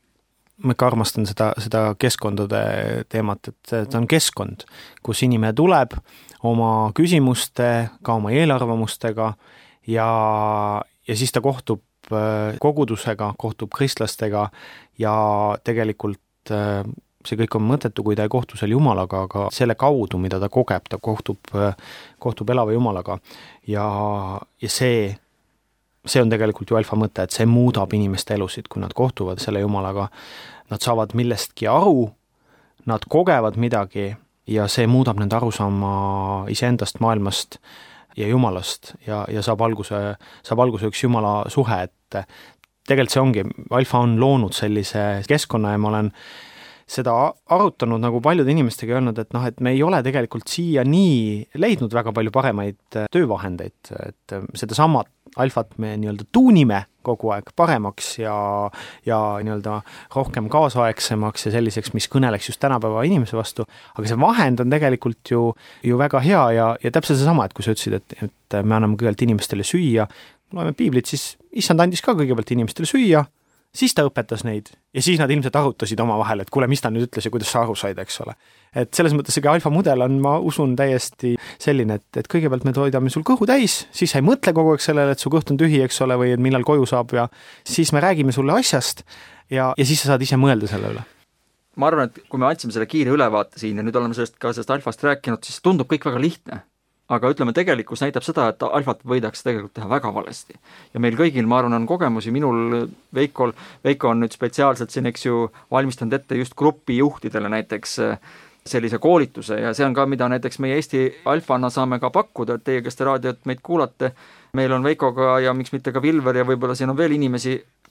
ma ikka armastan seda, seda keskkondade teemat, et ta on keskkond, kus inimene tuleb oma küsimuste, ka oma eelarvamustega ja, ja siis ta kohtub kogudusega, kohtub kristlastega ja tegelikult see kõik on mõttetu, kui ta ei kohtu seal Jumalaga, aga selle kaudu, mida ta kogeb, ta kohtub, kohtub elava Jumalaga ja, ja see, see on tegelikult ju alfa mõte, et see muudab inimeste elusid, kui nad kohtuvad selle Jumalaga, nad saavad millestki aru, nad kogevad midagi ja see muudab nende arusaama iseendast, maailmast ja Jumalast ja, ja saab alguse, saab alguse üks Jumala suhe, et tegelikult see ongi, alfa on loonud sellise keskkonna ja ma olen seda arutanud nagu paljude inimestega öelnud, et noh, et me ei ole tegelikult siia nii leidnud väga palju paremaid töövahendeid, et seda sama alfat me nii-öelda tuunime kogu aeg paremaks ja, ja nii-öelda rohkem kaasaegsemaks ja selliseks, mis kõneleks just tänapäeva inimese vastu, aga see vahend on tegelikult ju, ju väga hea ja, ja täpselt see sama, et kui sa ütlesid, et, et me anname kõigepealt inimestele süüa, loeme piiblit, siis issand andis ka kõigepealt inimestele süüa, siis ta õpetas neid ja siis nad ilmselt arutasid oma vahel, et kuule, mis ta nüüd ütles ja kuidas sa aru said, eks ole. Et selles mõttes see alfa mudel on, ma usun, täiesti selline, et, et kõigepealt me toidame sul kõhu täis, siis sa ei mõtle kogu aeg sellele, et su kõht on tühi, eks ole, või et millal koju saab ja siis me räägime sulle asjast ja, ja siis sa saad ise mõelda selle üle. Ma arvan, et kui me andsime selle kiire ülevaate siin ja nüüd oleme sellest ka sellest alfast rääkinud, siis tundub kõik väga lihtne. Aga ütleme, tegelikkus näitab seda, et alfat võidakse tegelikult teha väga valesti. Ja meil kõigil, ma arvan, on kogemusi, minul Veikol, Veiko on nüüd spetsiaalselt siin, eks ju, valmistanud ette just grupi juhtidele näiteks sellise koolituse ja see on ka, mida näiteks meie Eesti alfana saame ka pakkuda, et teie, kes te raadiot meid kuulate, meil on Veikoga ja miks mitte ka Vilver ja võib-olla siin on veel inimesi,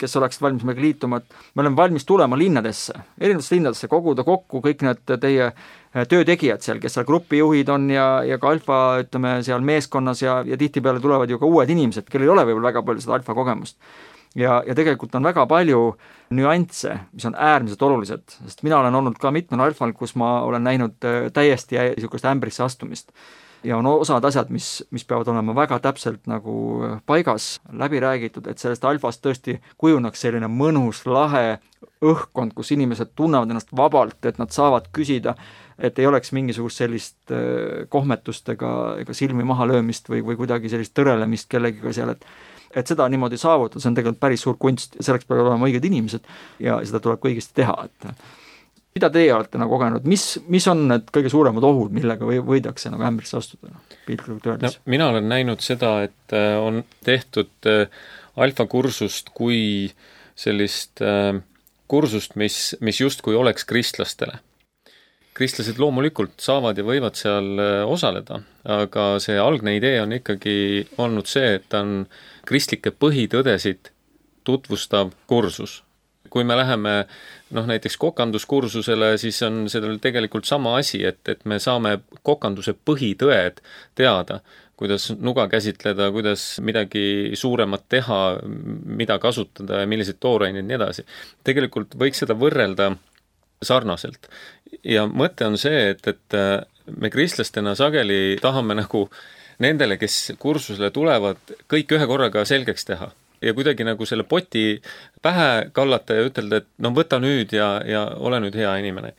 kes oleksid valmis meiega liituma, et me oleme valmis tulema linnadesse, erinevatesse linnadesse, koguda kokku kõik need teie töötegijad seal, kes seal grupijuhid on ja, ja ka alfa, ütleme, seal meeskonnas ja, ja tihtipeale tulevad ju ka uued inimesed, kellel ei ole võib-olla väga palju seda alfa kogemust. Ja, ja tegelikult on väga palju nüansse, mis on äärmiselt olulised, sest mina olen olnud ka mitmel alfal, kus ma olen näinud täiesti niisugust ämbrisse astumist. Ja on osad asjad, mis, mis peavad olema väga täpselt nagu paigas, läbi räägitud, et sellest alfast tõesti kujuneks selline mõnus, lahe õhkkond, kus inimesed tunnevad ennast vabalt, et nad saavad küsida, et ei oleks mingisugust sellist kohmetust ega, ega silmi maha löömist või, või kuidagi sellist tõrelemist kellegiga seal, et et seda niimoodi saavutada, see on tegelikult päris suur kunst ja selleks peavad olema õiged inimesed ja seda tuleb ka õigesti teha, et mida teie olete nagu kogenud, mis, mis on need kõige suuremad ohud, millega või, võidakse nagu ämbrisse astuda? No, mina olen näinud seda, et on tehtud alfakursust kui sellist kursust, mis, mis justkui oleks kristlastele. Kristlased loomulikult saavad ja võivad seal osaleda, aga see algne idee on ikkagi olnud see, et on kristlikke põhitõdesid tutvustav kursus. Kui me läheme noh, näiteks kokanduskursusele, siis on seda tegelikult sama asi, et, et me saame kokanduse põhitõed teada, kuidas nuga käsitleda, kuidas midagi suuremat teha, mida kasutada ja milliseid tooraineid ja nii edasi. Tegelikult võiks seda võrrelda sarnaselt. Ja mõte on see, et, et me kristlastena sageli tahame nagu nendele, kes kursusele tulevad, kõik ühe korraga selgeks teha. Ja kuidagi nagu selle poti pähe kallata ja ütelda, et no võta nüüd ja, ja ole nüüd hea inimene.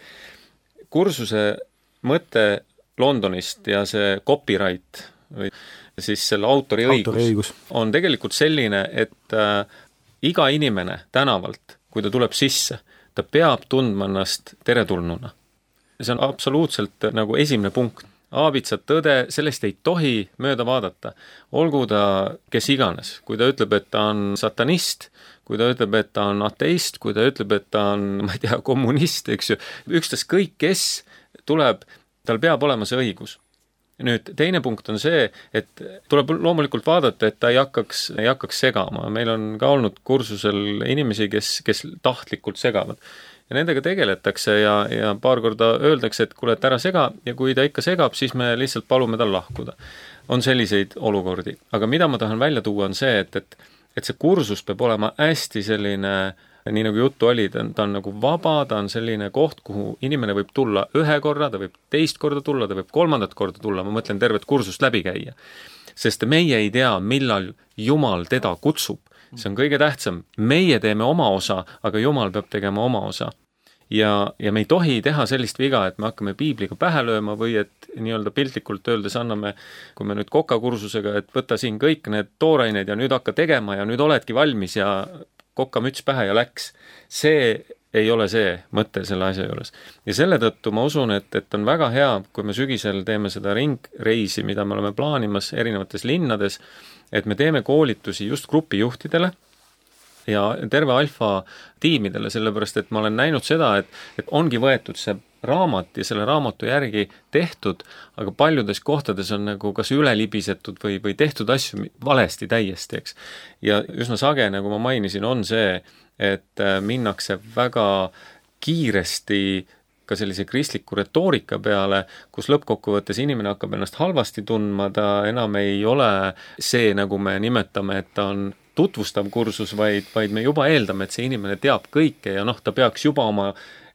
Kursuse mõte Londonist ja see copyright või siis selle autori õigus, autori õigus on tegelikult selline, et äh, iga inimene tänavalt, kui ta tuleb sisse, ta peab tundma ennast teretulnuna. See on absoluutselt nagu esimene punkt. Aabitsat tõde, sellest ei tohi mööda vaadata. Olgu ta kes iganes. Kui ta ütleb, et ta on satanist, kui ta ütleb, et ta on ateist, kui ta ütleb, et ta on, ma ei tea, kommunist, eks ju. Ükstas kõik, kes tuleb, tal peab olema see õigus. Nüüd, teine punkt on see, et tuleb loomulikult vaadata, et ta ei hakkaks, ei hakkaks segama. Meil on ka olnud kursusel inimesi, kes, kes tahtlikult segavad. Ja nendega tegeletakse ja, ja paar korda öeldakse, et kuule, et ära sega ja kui ta ikka segab, siis me lihtsalt palume tal lahkuda. On selliseid olukordi. Aga mida ma tahan välja tuua on see, et, et, et see kursus peab olema hästi selline, nii nagu juttu oli, ta on, ta on nagu vaba, ta on selline koht, kuhu inimene võib tulla ühe korra, ta võib teist korda tulla, ta võib kolmandat korda tulla, ma mõtlen tervet kursust läbi käia. Sest meie ei tea, millal Jumal teda kutsub. See on kõige tähtsam. Meie teeme oma osa, aga Jumal peab tegema oma osa. Ja, ja me ei tohi teha sellist viga, et me hakkame piibliga pähe lööma või et nii-öelda piltlikult öeldes anname, kui me nüüd kokakursusega, et võta siin kõik need toorained ja nüüd hakka tegema ja nüüd oledki valmis ja kokamüts pähe ja läks. See ei ole see mõte selle asja juures. Ja selle tõttu ma usun, et, et on väga hea, kui me sügisel teeme seda ringreisi, mida me oleme plaanimas erinevates linnades, et me teeme koolitusi just grupijuhtidele ja terve alfa tiimidele, sellepärast et ma olen näinud seda, et, et ongi võetud see raamat ja selle raamatu järgi tehtud, aga paljudes kohtades on nagu kas ülelibisetud või, või tehtud asju valesti täiesti, eks. Ja üsna sage, nagu ma mainisin, on see, et minnakse väga kiiresti ka sellise kristliku retoorika peale, kus lõppkokkuvõttes inimene hakkab ennast halvasti tundma, ta enam ei ole see, nagu me nimetame, et ta on tutvustav kursus, vaid, vaid me juba eeldame, et see inimene teab kõike ja noh, ta peaks juba oma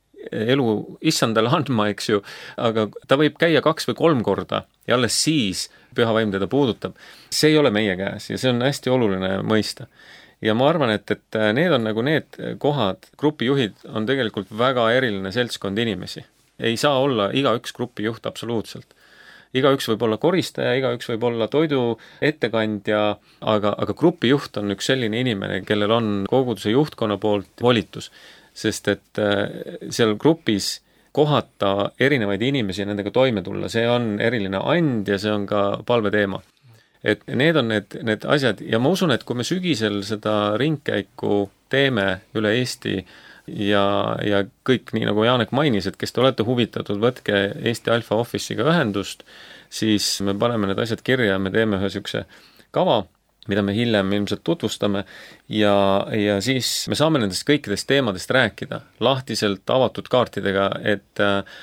elu issandale andma, eks ju, aga ta võib käia kaks või kolm korda ja alles siis püha vaim teda puudutab. See ei ole meie käes ja see on hästi oluline mõista. Ja ma arvan, et, et need on nagu need kohad, grupijuhid on tegelikult väga eriline seltskond inimesi. Ei saa olla iga üks grupijuht absoluutselt. Igaüks võib olla koristaja, igaüks võib olla toidu ettekandja, aga, aga grupijuht on üks selline inimene, kellel on koguduse juhtkonna poolt volitus, sest et seal grupis kohata erinevaid inimesi ja nendega toime tulla, see on eriline and ja see on ka palveteema. Et need on need, need asjad ja ma usun, et kui me sügisel seda ringkäiku teeme üle Eesti ja, ja kõik, nii nagu Janek mainis, et kes te olete huvitatud, võtke Eesti Alfa Office'iga ühendust, siis me paneme need asjad kirja ja me teeme ühe sükse kava mida me hiljem ilmselt tutvustame ja, ja siis me saame nendest kõikidest teemadest rääkida lahtiselt, avatud kaartidega, et,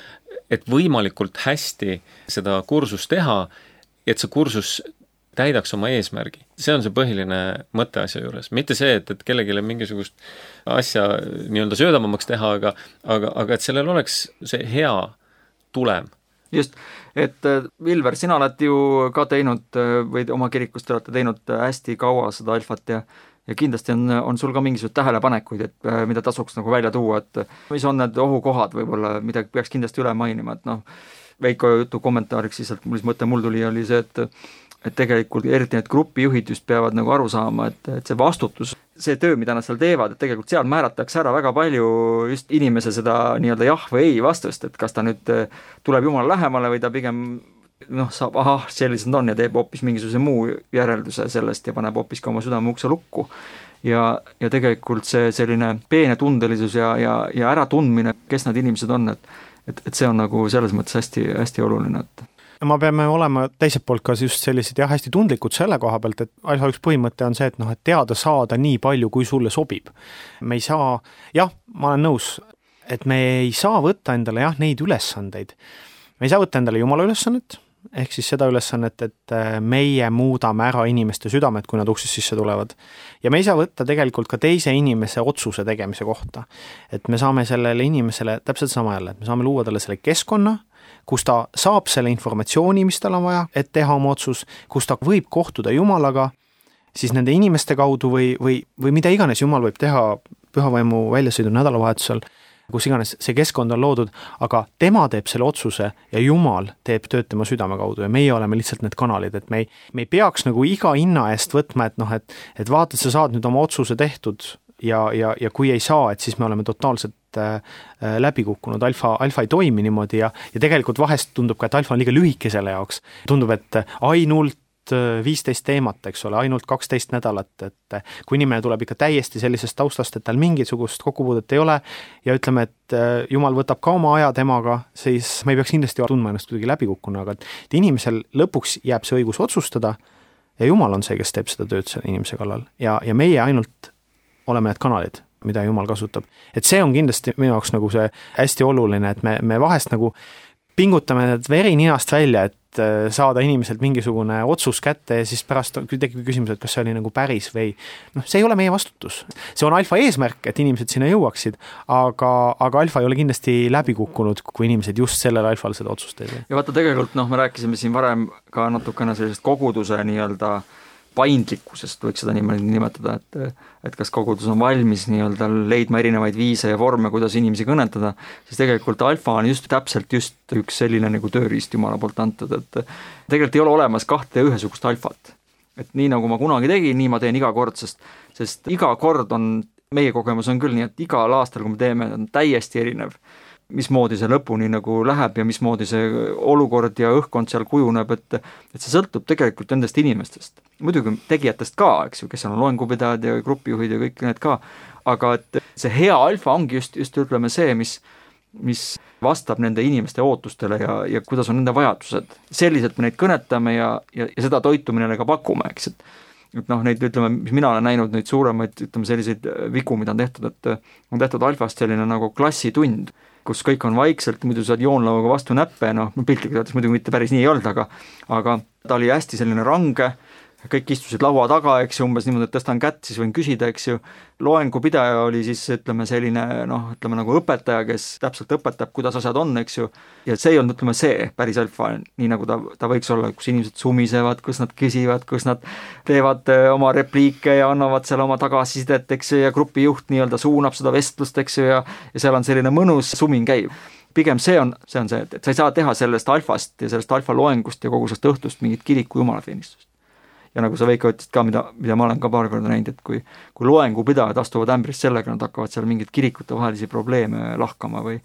et võimalikult hästi seda kursust teha, et see kursus täidaks oma eesmärgi. See on see põhiline mõte asja juures. Mitte see, et, et kellelegi mingisugust asja nii-öelda söödavamaks teha, aga, aga, aga et sellel oleks see hea tulem. Just, et Vilver, sina oled ju ka teinud või oma kirikust olete teinud hästi kaua seda alfat ja, ja kindlasti on, on sul ka mingisugused tähelepanekuid, et mida tasuks nagu välja tuua, et mis on need ohukohad võib-olla, mida peaks kindlasti üle mainima, et noh, Veiko jutu kommentaariks siis, et mis mõte mul tuli, oli see, et et tegelikult eriti need grupijuhid just peavad nagu aru saama, et, et see vastutus, see töö, mida nad seal teevad, et tegelikult seal määratakse ära väga palju just inimese seda nii-öelda jah või ei vastust, et kas ta nüüd tuleb Jumala lähemale või ta pigem noh, saab, ahah, sellised on ja teeb hoopis mingisuguse muu järelduse sellest ja paneb hoopis ka oma südame ukse lukku. Ja, ja tegelikult see selline peenetundelisus ja, ja, ja äratundmine, kes need inimesed on, et, et, et see on nagu selles mõttes hästi, hästi oluline, et ma peame olema teiselt poolt ka just sellised jah, hästi tundlikud selle koha pealt, et alfa üks põhimõte on see, et noh, et teada saada nii palju, kui sulle sobib. Me ei saa, jah, ma olen nõus, et me ei saa võtta endale jah, neid ülesandeid. Me ei saa võtta endale Jumala ülesannet, ehk siis seda ülesannet, et meie muudame ära inimeste südamed, kui nad uksest sisse tulevad. Ja me ei saa võtta tegelikult ka teise inimese otsuse tegemise kohta. Et me saame sellele inimesele täpselt sama jälle, et me saame luua talle selle keskkonna, kus ta saab selle informatsiooni, mis tal on vaja, et teha oma otsus, kus ta võib kohtuda Jumalaga, siis nende inimeste kaudu või, või, või mida iganes Jumal võib teha pühavaimu väljasõidu nädalavahetusel, kus iganes see keskkond on loodud, aga tema teeb selle otsuse ja Jumal teeb tööd tema südame kaudu ja meie oleme lihtsalt need kanalid, et me ei, me ei peaks nagu iga hinna eest võtma, et noh, et, et vaata, sa saad nüüd oma otsuse tehtud ja, ja, ja kui ei saa, et siis me oleme totaalselt äh, läbi kukkunud. Alfa, alfa ei toimi niimoodi ja, ja tegelikult vahest tundub ka, et alfa on liiga lühike selle jaoks. Tundub, et ainult viisteist teemat, eks ole, ainult kaksteist nädalat, et kui inimene tuleb ikka täiesti sellisest taustast, et tal mingisugust kokkupuudet ei ole ja ütleme, et Jumal võtab ka oma aja temaga, siis me ei peaks kindlasti tundma ennast kuidagi läbi kukkuna, aga et inimesel lõpuks jääb see õigus otsustada ja Jumal on see, kes teeb seda tööd selle inimese kallal ja, ja meie ainult oleme need kanalid, mida Jumal kasutab. Et see on kindlasti minu jaoks nagu see hästi oluline, et me, me vahest nagu pingutame need veri ninast välja, et saada inimeselt mingisugune otsus kätte ja siis pärast tekib küsimus, et kas see oli nagu päris või noh, see ei ole meie vastutus. See on alfa eesmärk, et inimesed sinna jõuaksid, aga, aga alfa ei ole kindlasti läbi kukkunud, kui inimesed just sellel alfal seda otsust teevad. Ja vaata tegelikult, noh, me rääkisime siin varem ka natukene sellisest koguduse nii-öelda paindlikkusest, võiks seda niimoodi nimetada, et, et kas kogudus on valmis nii-öelda leidma erinevaid viise ja vorme, kuidas inimesi kõnetada, siis tegelikult alfa on just täpselt just üks selline nagu tööriist Jumala poolt antud, et tegelikult ei ole olemas kahte ühesugust alfat. Et nii nagu ma kunagi tegin, nii ma teen iga kord, sest, sest iga kord on, meie kogemus on küll nii, et igal aastal, kui me teeme, on täiesti erinev. Mismoodi see lõpuni nagu läheb ja mismoodi see olukord ja õhkkond seal kujuneb, et, et see sõltub tegelikult nendest inimestest. Muidugi tegijatest ka, eks ju, kes on loengupidajad ja grupijuhid ja kõik need ka, aga et see hea alfa ongi just, just ütleme see, mis, mis vastab nende inimeste ootustele ja, ja kuidas on nende vajadused. Selliselt me neid kõnetame ja, ja, ja seda toitu me neile ka pakume, eks, et et noh, neid, ütleme, mis mina olen näinud, neid suuremaid, ütleme, selliseid vigu, mida on tehtud, et on tehtud alfast selline nagu klassitund, kus kõik on vaikselt, muidu saad joonlauaga vastu näppe, noh, piltlikult öeldes muidu mitte päris nii ei olnud, aga, aga ta oli hästi selline range, kõik istusid laua taga, eks ju, umbes niimoodi, et tõstan kätt, siis võin küsida, eks ju. Loengupidaja oli siis, ütleme, selline, noh, ütleme nagu õpetaja, kes täpselt õpetab, kuidas asjad on, eks ju. Ja see on, ütleme, see päris alfa, nii nagu ta, ta võiks olla, kus inimesed sumisevad, kus nad küsivad, kus nad teevad oma repliike ja annavad seal oma tagasisidet, eks ju, ja grupijuht nii-öelda suunab seda vestlust, eks ju, ja, ja seal on selline mõnus sumin käib. Pigem see on, see on see, et sa ei saa teha sellest alfast ja sellest alfa loengust ja kogu sellest õhtust mingit kiriku jumalateenistust. Ja nagu sa Veiko ütlesid ka, mida, mida ma olen ka paar korda näinud, et kui, kui loengupidajad astuvad ämbrist sellega, nad hakkavad seal mingit kirikute vahelisi probleeme lahkama või,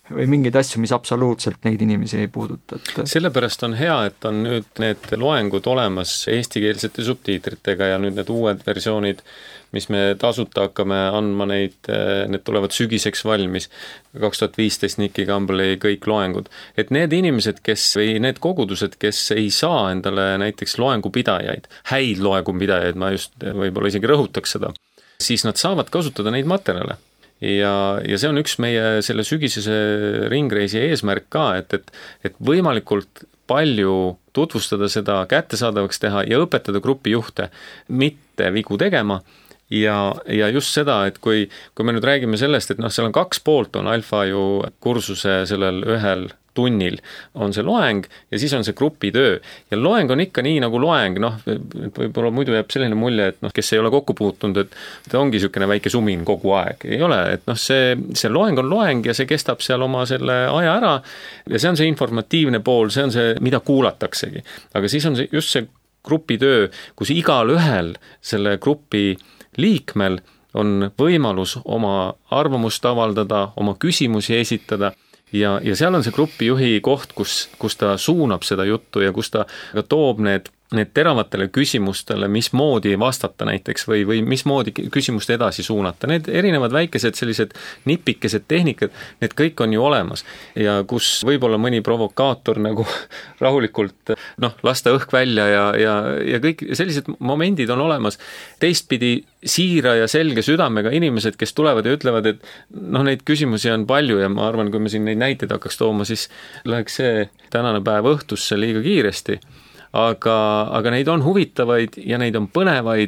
või mingeid asju, mis absoluutselt neid inimesi ei puuduta. Et... sellepärast on hea, et on nüüd need loengud olemas eestikeelsete subtiitritega ja nüüd need uued versioonid, mis me tasuta hakkame andma neid, need tulevad sügiseks valmis, kaks tuhat viisteist Niki Campbelli kõik loengud. Et need inimesed, kes või need kogudused, kes ei saa endale näiteks loengupidajaid, häid loengupidajaid, ma just võib-olla isegi rõhutaks seda, siis nad saavad kasutada neid materjale. Ja, ja see on üks meie selle sügisese ringreisi eesmärk ka, et, et, et võimalikult palju tutvustada seda, kättesaadavaks teha ja õpetada grupijuhte mitte vigu tegema. Ja, ja just seda, et kui, kui me nüüd räägime sellest, et noh, seal on kaks poolt, on alfa ju kursuse sellel ühel tunnil on see loeng ja siis on see grupitöö. Ja loeng on ikka nii nagu loeng, noh, võib-olla muidu jääb selline mulje, et noh, kes ei ole kokku puutunud, et ta ongi niisugune väike sumin kogu aeg. Ei ole, et noh, see, see loeng on loeng ja see kestab seal oma selle aja ära ja see on see informatiivne pool, see on see, mida kuulataksegi. Aga siis on see, just see grupitöö, kus igal ühel selle grupi liikmel on võimalus oma arvamust avaldada, oma küsimusi esitada ja, ja seal on see grupijuhi koht, kus, kus ta suunab seda juttu ja kus ta toob need, need teravatele küsimustele, mismoodi vastata näiteks või, või mismoodi küsimust edasi suunata. Need erinevad väikesed sellised nipikesed tehnikad, need kõik on ju olemas ja kus võib-olla mõni provokaator nagu rahulikult noh, lasta õhk välja ja, ja, ja kõik sellised momendid on olemas. Teistpidi siira ja selge südamega inimesed, kes tulevad ja ütlevad, et noh, neid küsimusi on palju ja ma arvan, kui me siin neid näiteid hakkaks tooma, siis läheks see tänane päev õhtusse liiga kiiresti. Aga, aga neid on huvitavaid ja neid on põnevaid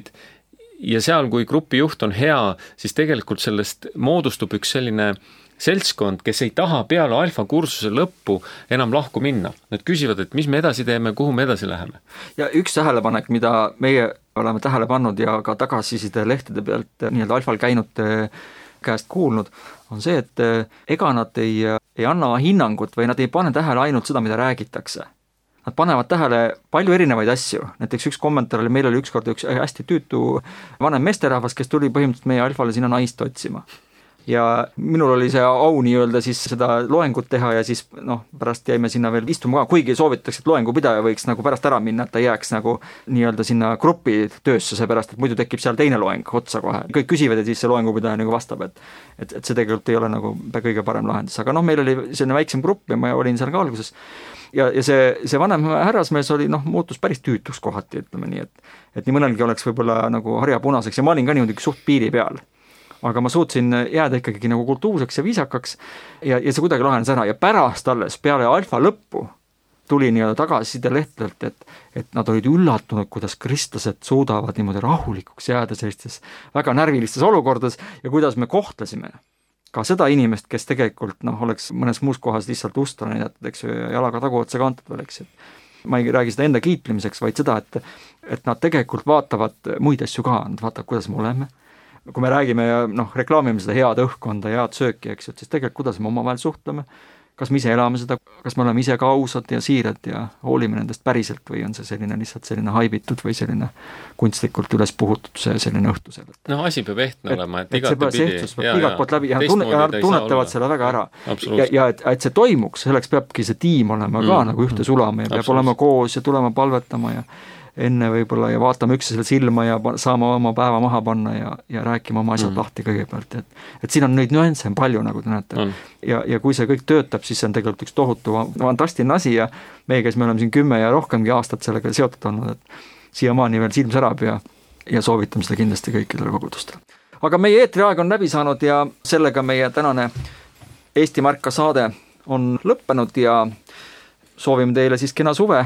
ja seal, kui grupijuht on hea, siis tegelikult sellest moodustub üks selline seltskond, kes ei taha peale alfa kursuse lõppu enam lahku minna. Nad küsivad, et mis me edasi teeme, kuhu me edasi läheme. Ja üks tähelepanek, mida meie oleme tähele pannud ja ka tagasiside lehtede pealt nii-öelda alfal käinud käest kuulnud, on see, et ega nad ei, ei anna hinnangut või nad ei pane tähele ainult seda, mida räägitakse. Nad panevad tähele palju erinevaid asju. Näiteks üks kommentaar oli, meil oli ükskord üks hästi tüütu vanem meesterahvas, kes tuli põhimõtteliselt meie alfale sinna naist otsima. Ja minul oli see au nii-öelda siis seda loengut teha ja siis noh, pärast jäime sinna veel istuma ka, kuigi soovitaks, et loengupidaja võiks nagu pärast ära minna, et ta jääks nagu nii-öelda sinna grupi töösse, seepärast, et muidu tekib seal teine loeng otsa kohe. Kõik küsivad ja siis see loengupidaja nagu vastab, et, et, et see tegelikult ei ole nagu kõige parem lahendus. Aga noh, meil oli selline väiksem grupp ja ma olin seal ka alguses. Ja, ja see, see vanem härrasmees oli, noh, muutus päris tüütuks kohati, ütleme nii, et, et nii mõnelgi oleks võib-olla nagu harjapunaseks ja ma olin ka niimoodi suht piiri peal. Aga ma suutsin jääda ikkagi nagu kultuurseks ja viisakaks ja, ja see kuidagi lahenes ära ja pärast alles peale alfa lõppu tuli nii-öelda tagasiside lehtelt, et, et nad olid üllatunud, kuidas kristlased suudavad niimoodi rahulikuks jääda sellistes väga närvilistes olukordades ja kuidas me kohtlesime ka seda inimest, kes tegelikult noh, oleks mõnes muus kohas lihtsalt ustra näidatud, eks ju, jalaga taguotsa kantud veel, eks. Ma ei räägi seda enda kiitlemiseks, vaid seda, et, et nad tegelikult vaatavad muid asju ka, nad vaatavad, kuidas me oleme. Kui me räägime ja noh, reklaamime seda head õhkkonda, head sööki, eks, siis tegelikult kuidas me omavahel suhtleme, kas me ise elame seda, kas me oleme ise ka ausad ja siirad ja hoolime nendest päriselt või on see selline lihtsalt selline haibitud või selline kunstlikult üles puhutud see selline õhtusel. No asi peab ehtne olema, et, et igat pidi. Igat poolt läbi ja tunne, tunnetavad seda väga ära. Ja, ja et, et see toimuks, selleks peabki see tiim olema ka mm. nagu ühte sulama ja peab olema koos ja tulema palvetama ja enne võib-olla ja vaatame üksteisele silma ja saama oma päeva maha panna ja, ja rääkima oma asjad mm. lahti kõigepealt. Et, et siin on neid nüansse palju, nagu te näete. Mm. Ja, ja kui see kõik töötab, siis see on tegelikult üks tohutu fantastiline asi ja meie, kes me oleme siin kümme ja rohkemgi aastat sellega seotud olnud, et siiamaani veel silm särab ja, ja soovitame seda kindlasti kõikidele kogudustele. Aga meie eetriaeg on läbi saanud ja sellega meie tänane Eesti Märka saade on lõppenud ja soovime teile siis kena suve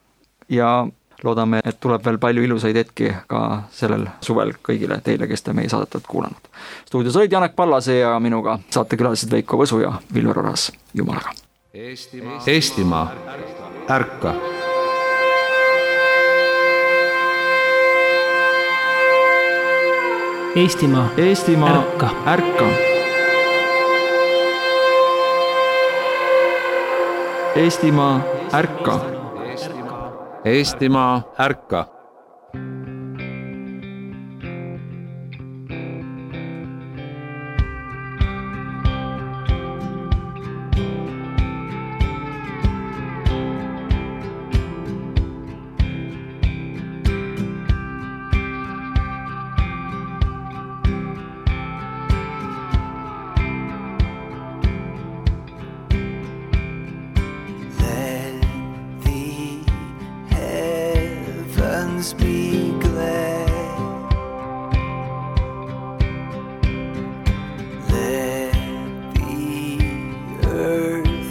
ja loodame, et tuleb veel palju ilusaid hetki ka sellel suvel kõigile teile, kes te meie saadet kuulanud. Stuudios olid Janek Pallase ja minuga saatekülalised Veiko Võsu ja Vilver Oras. Jumalaga. Eestimaa, Eestimaa, ärka. Eestimaa, Eestimaa, ärka. ärka. Eestimaa, ärka. Eestimaa, ärka. heavens be glad. Let the earth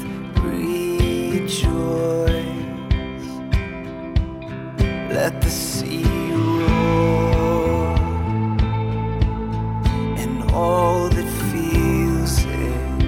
rejoice. Let the sea roar and all that feels it.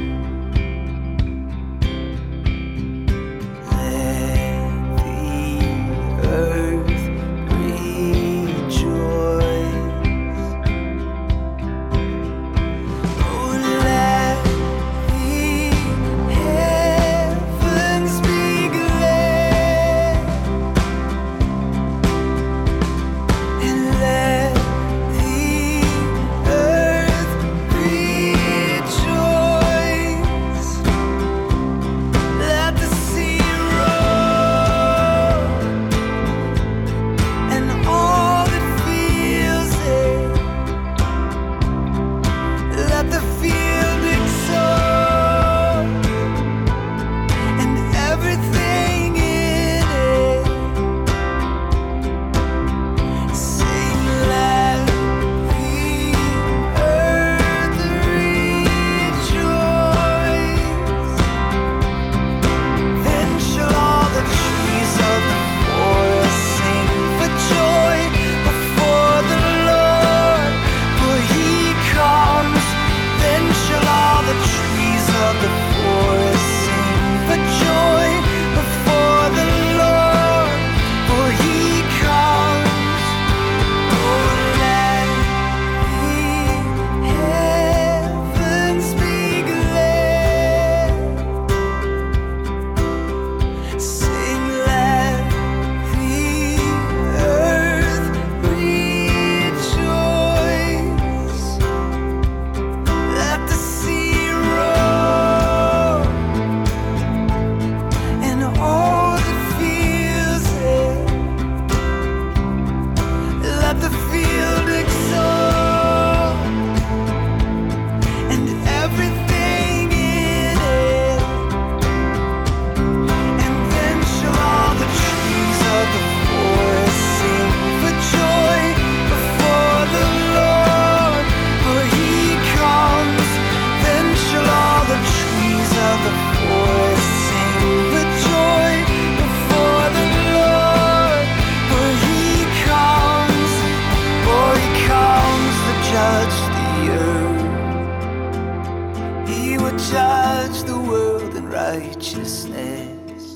Judge the world in righteousness,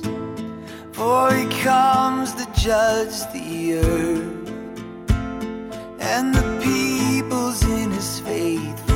for he comes to judge the earth, and the peoples in his faith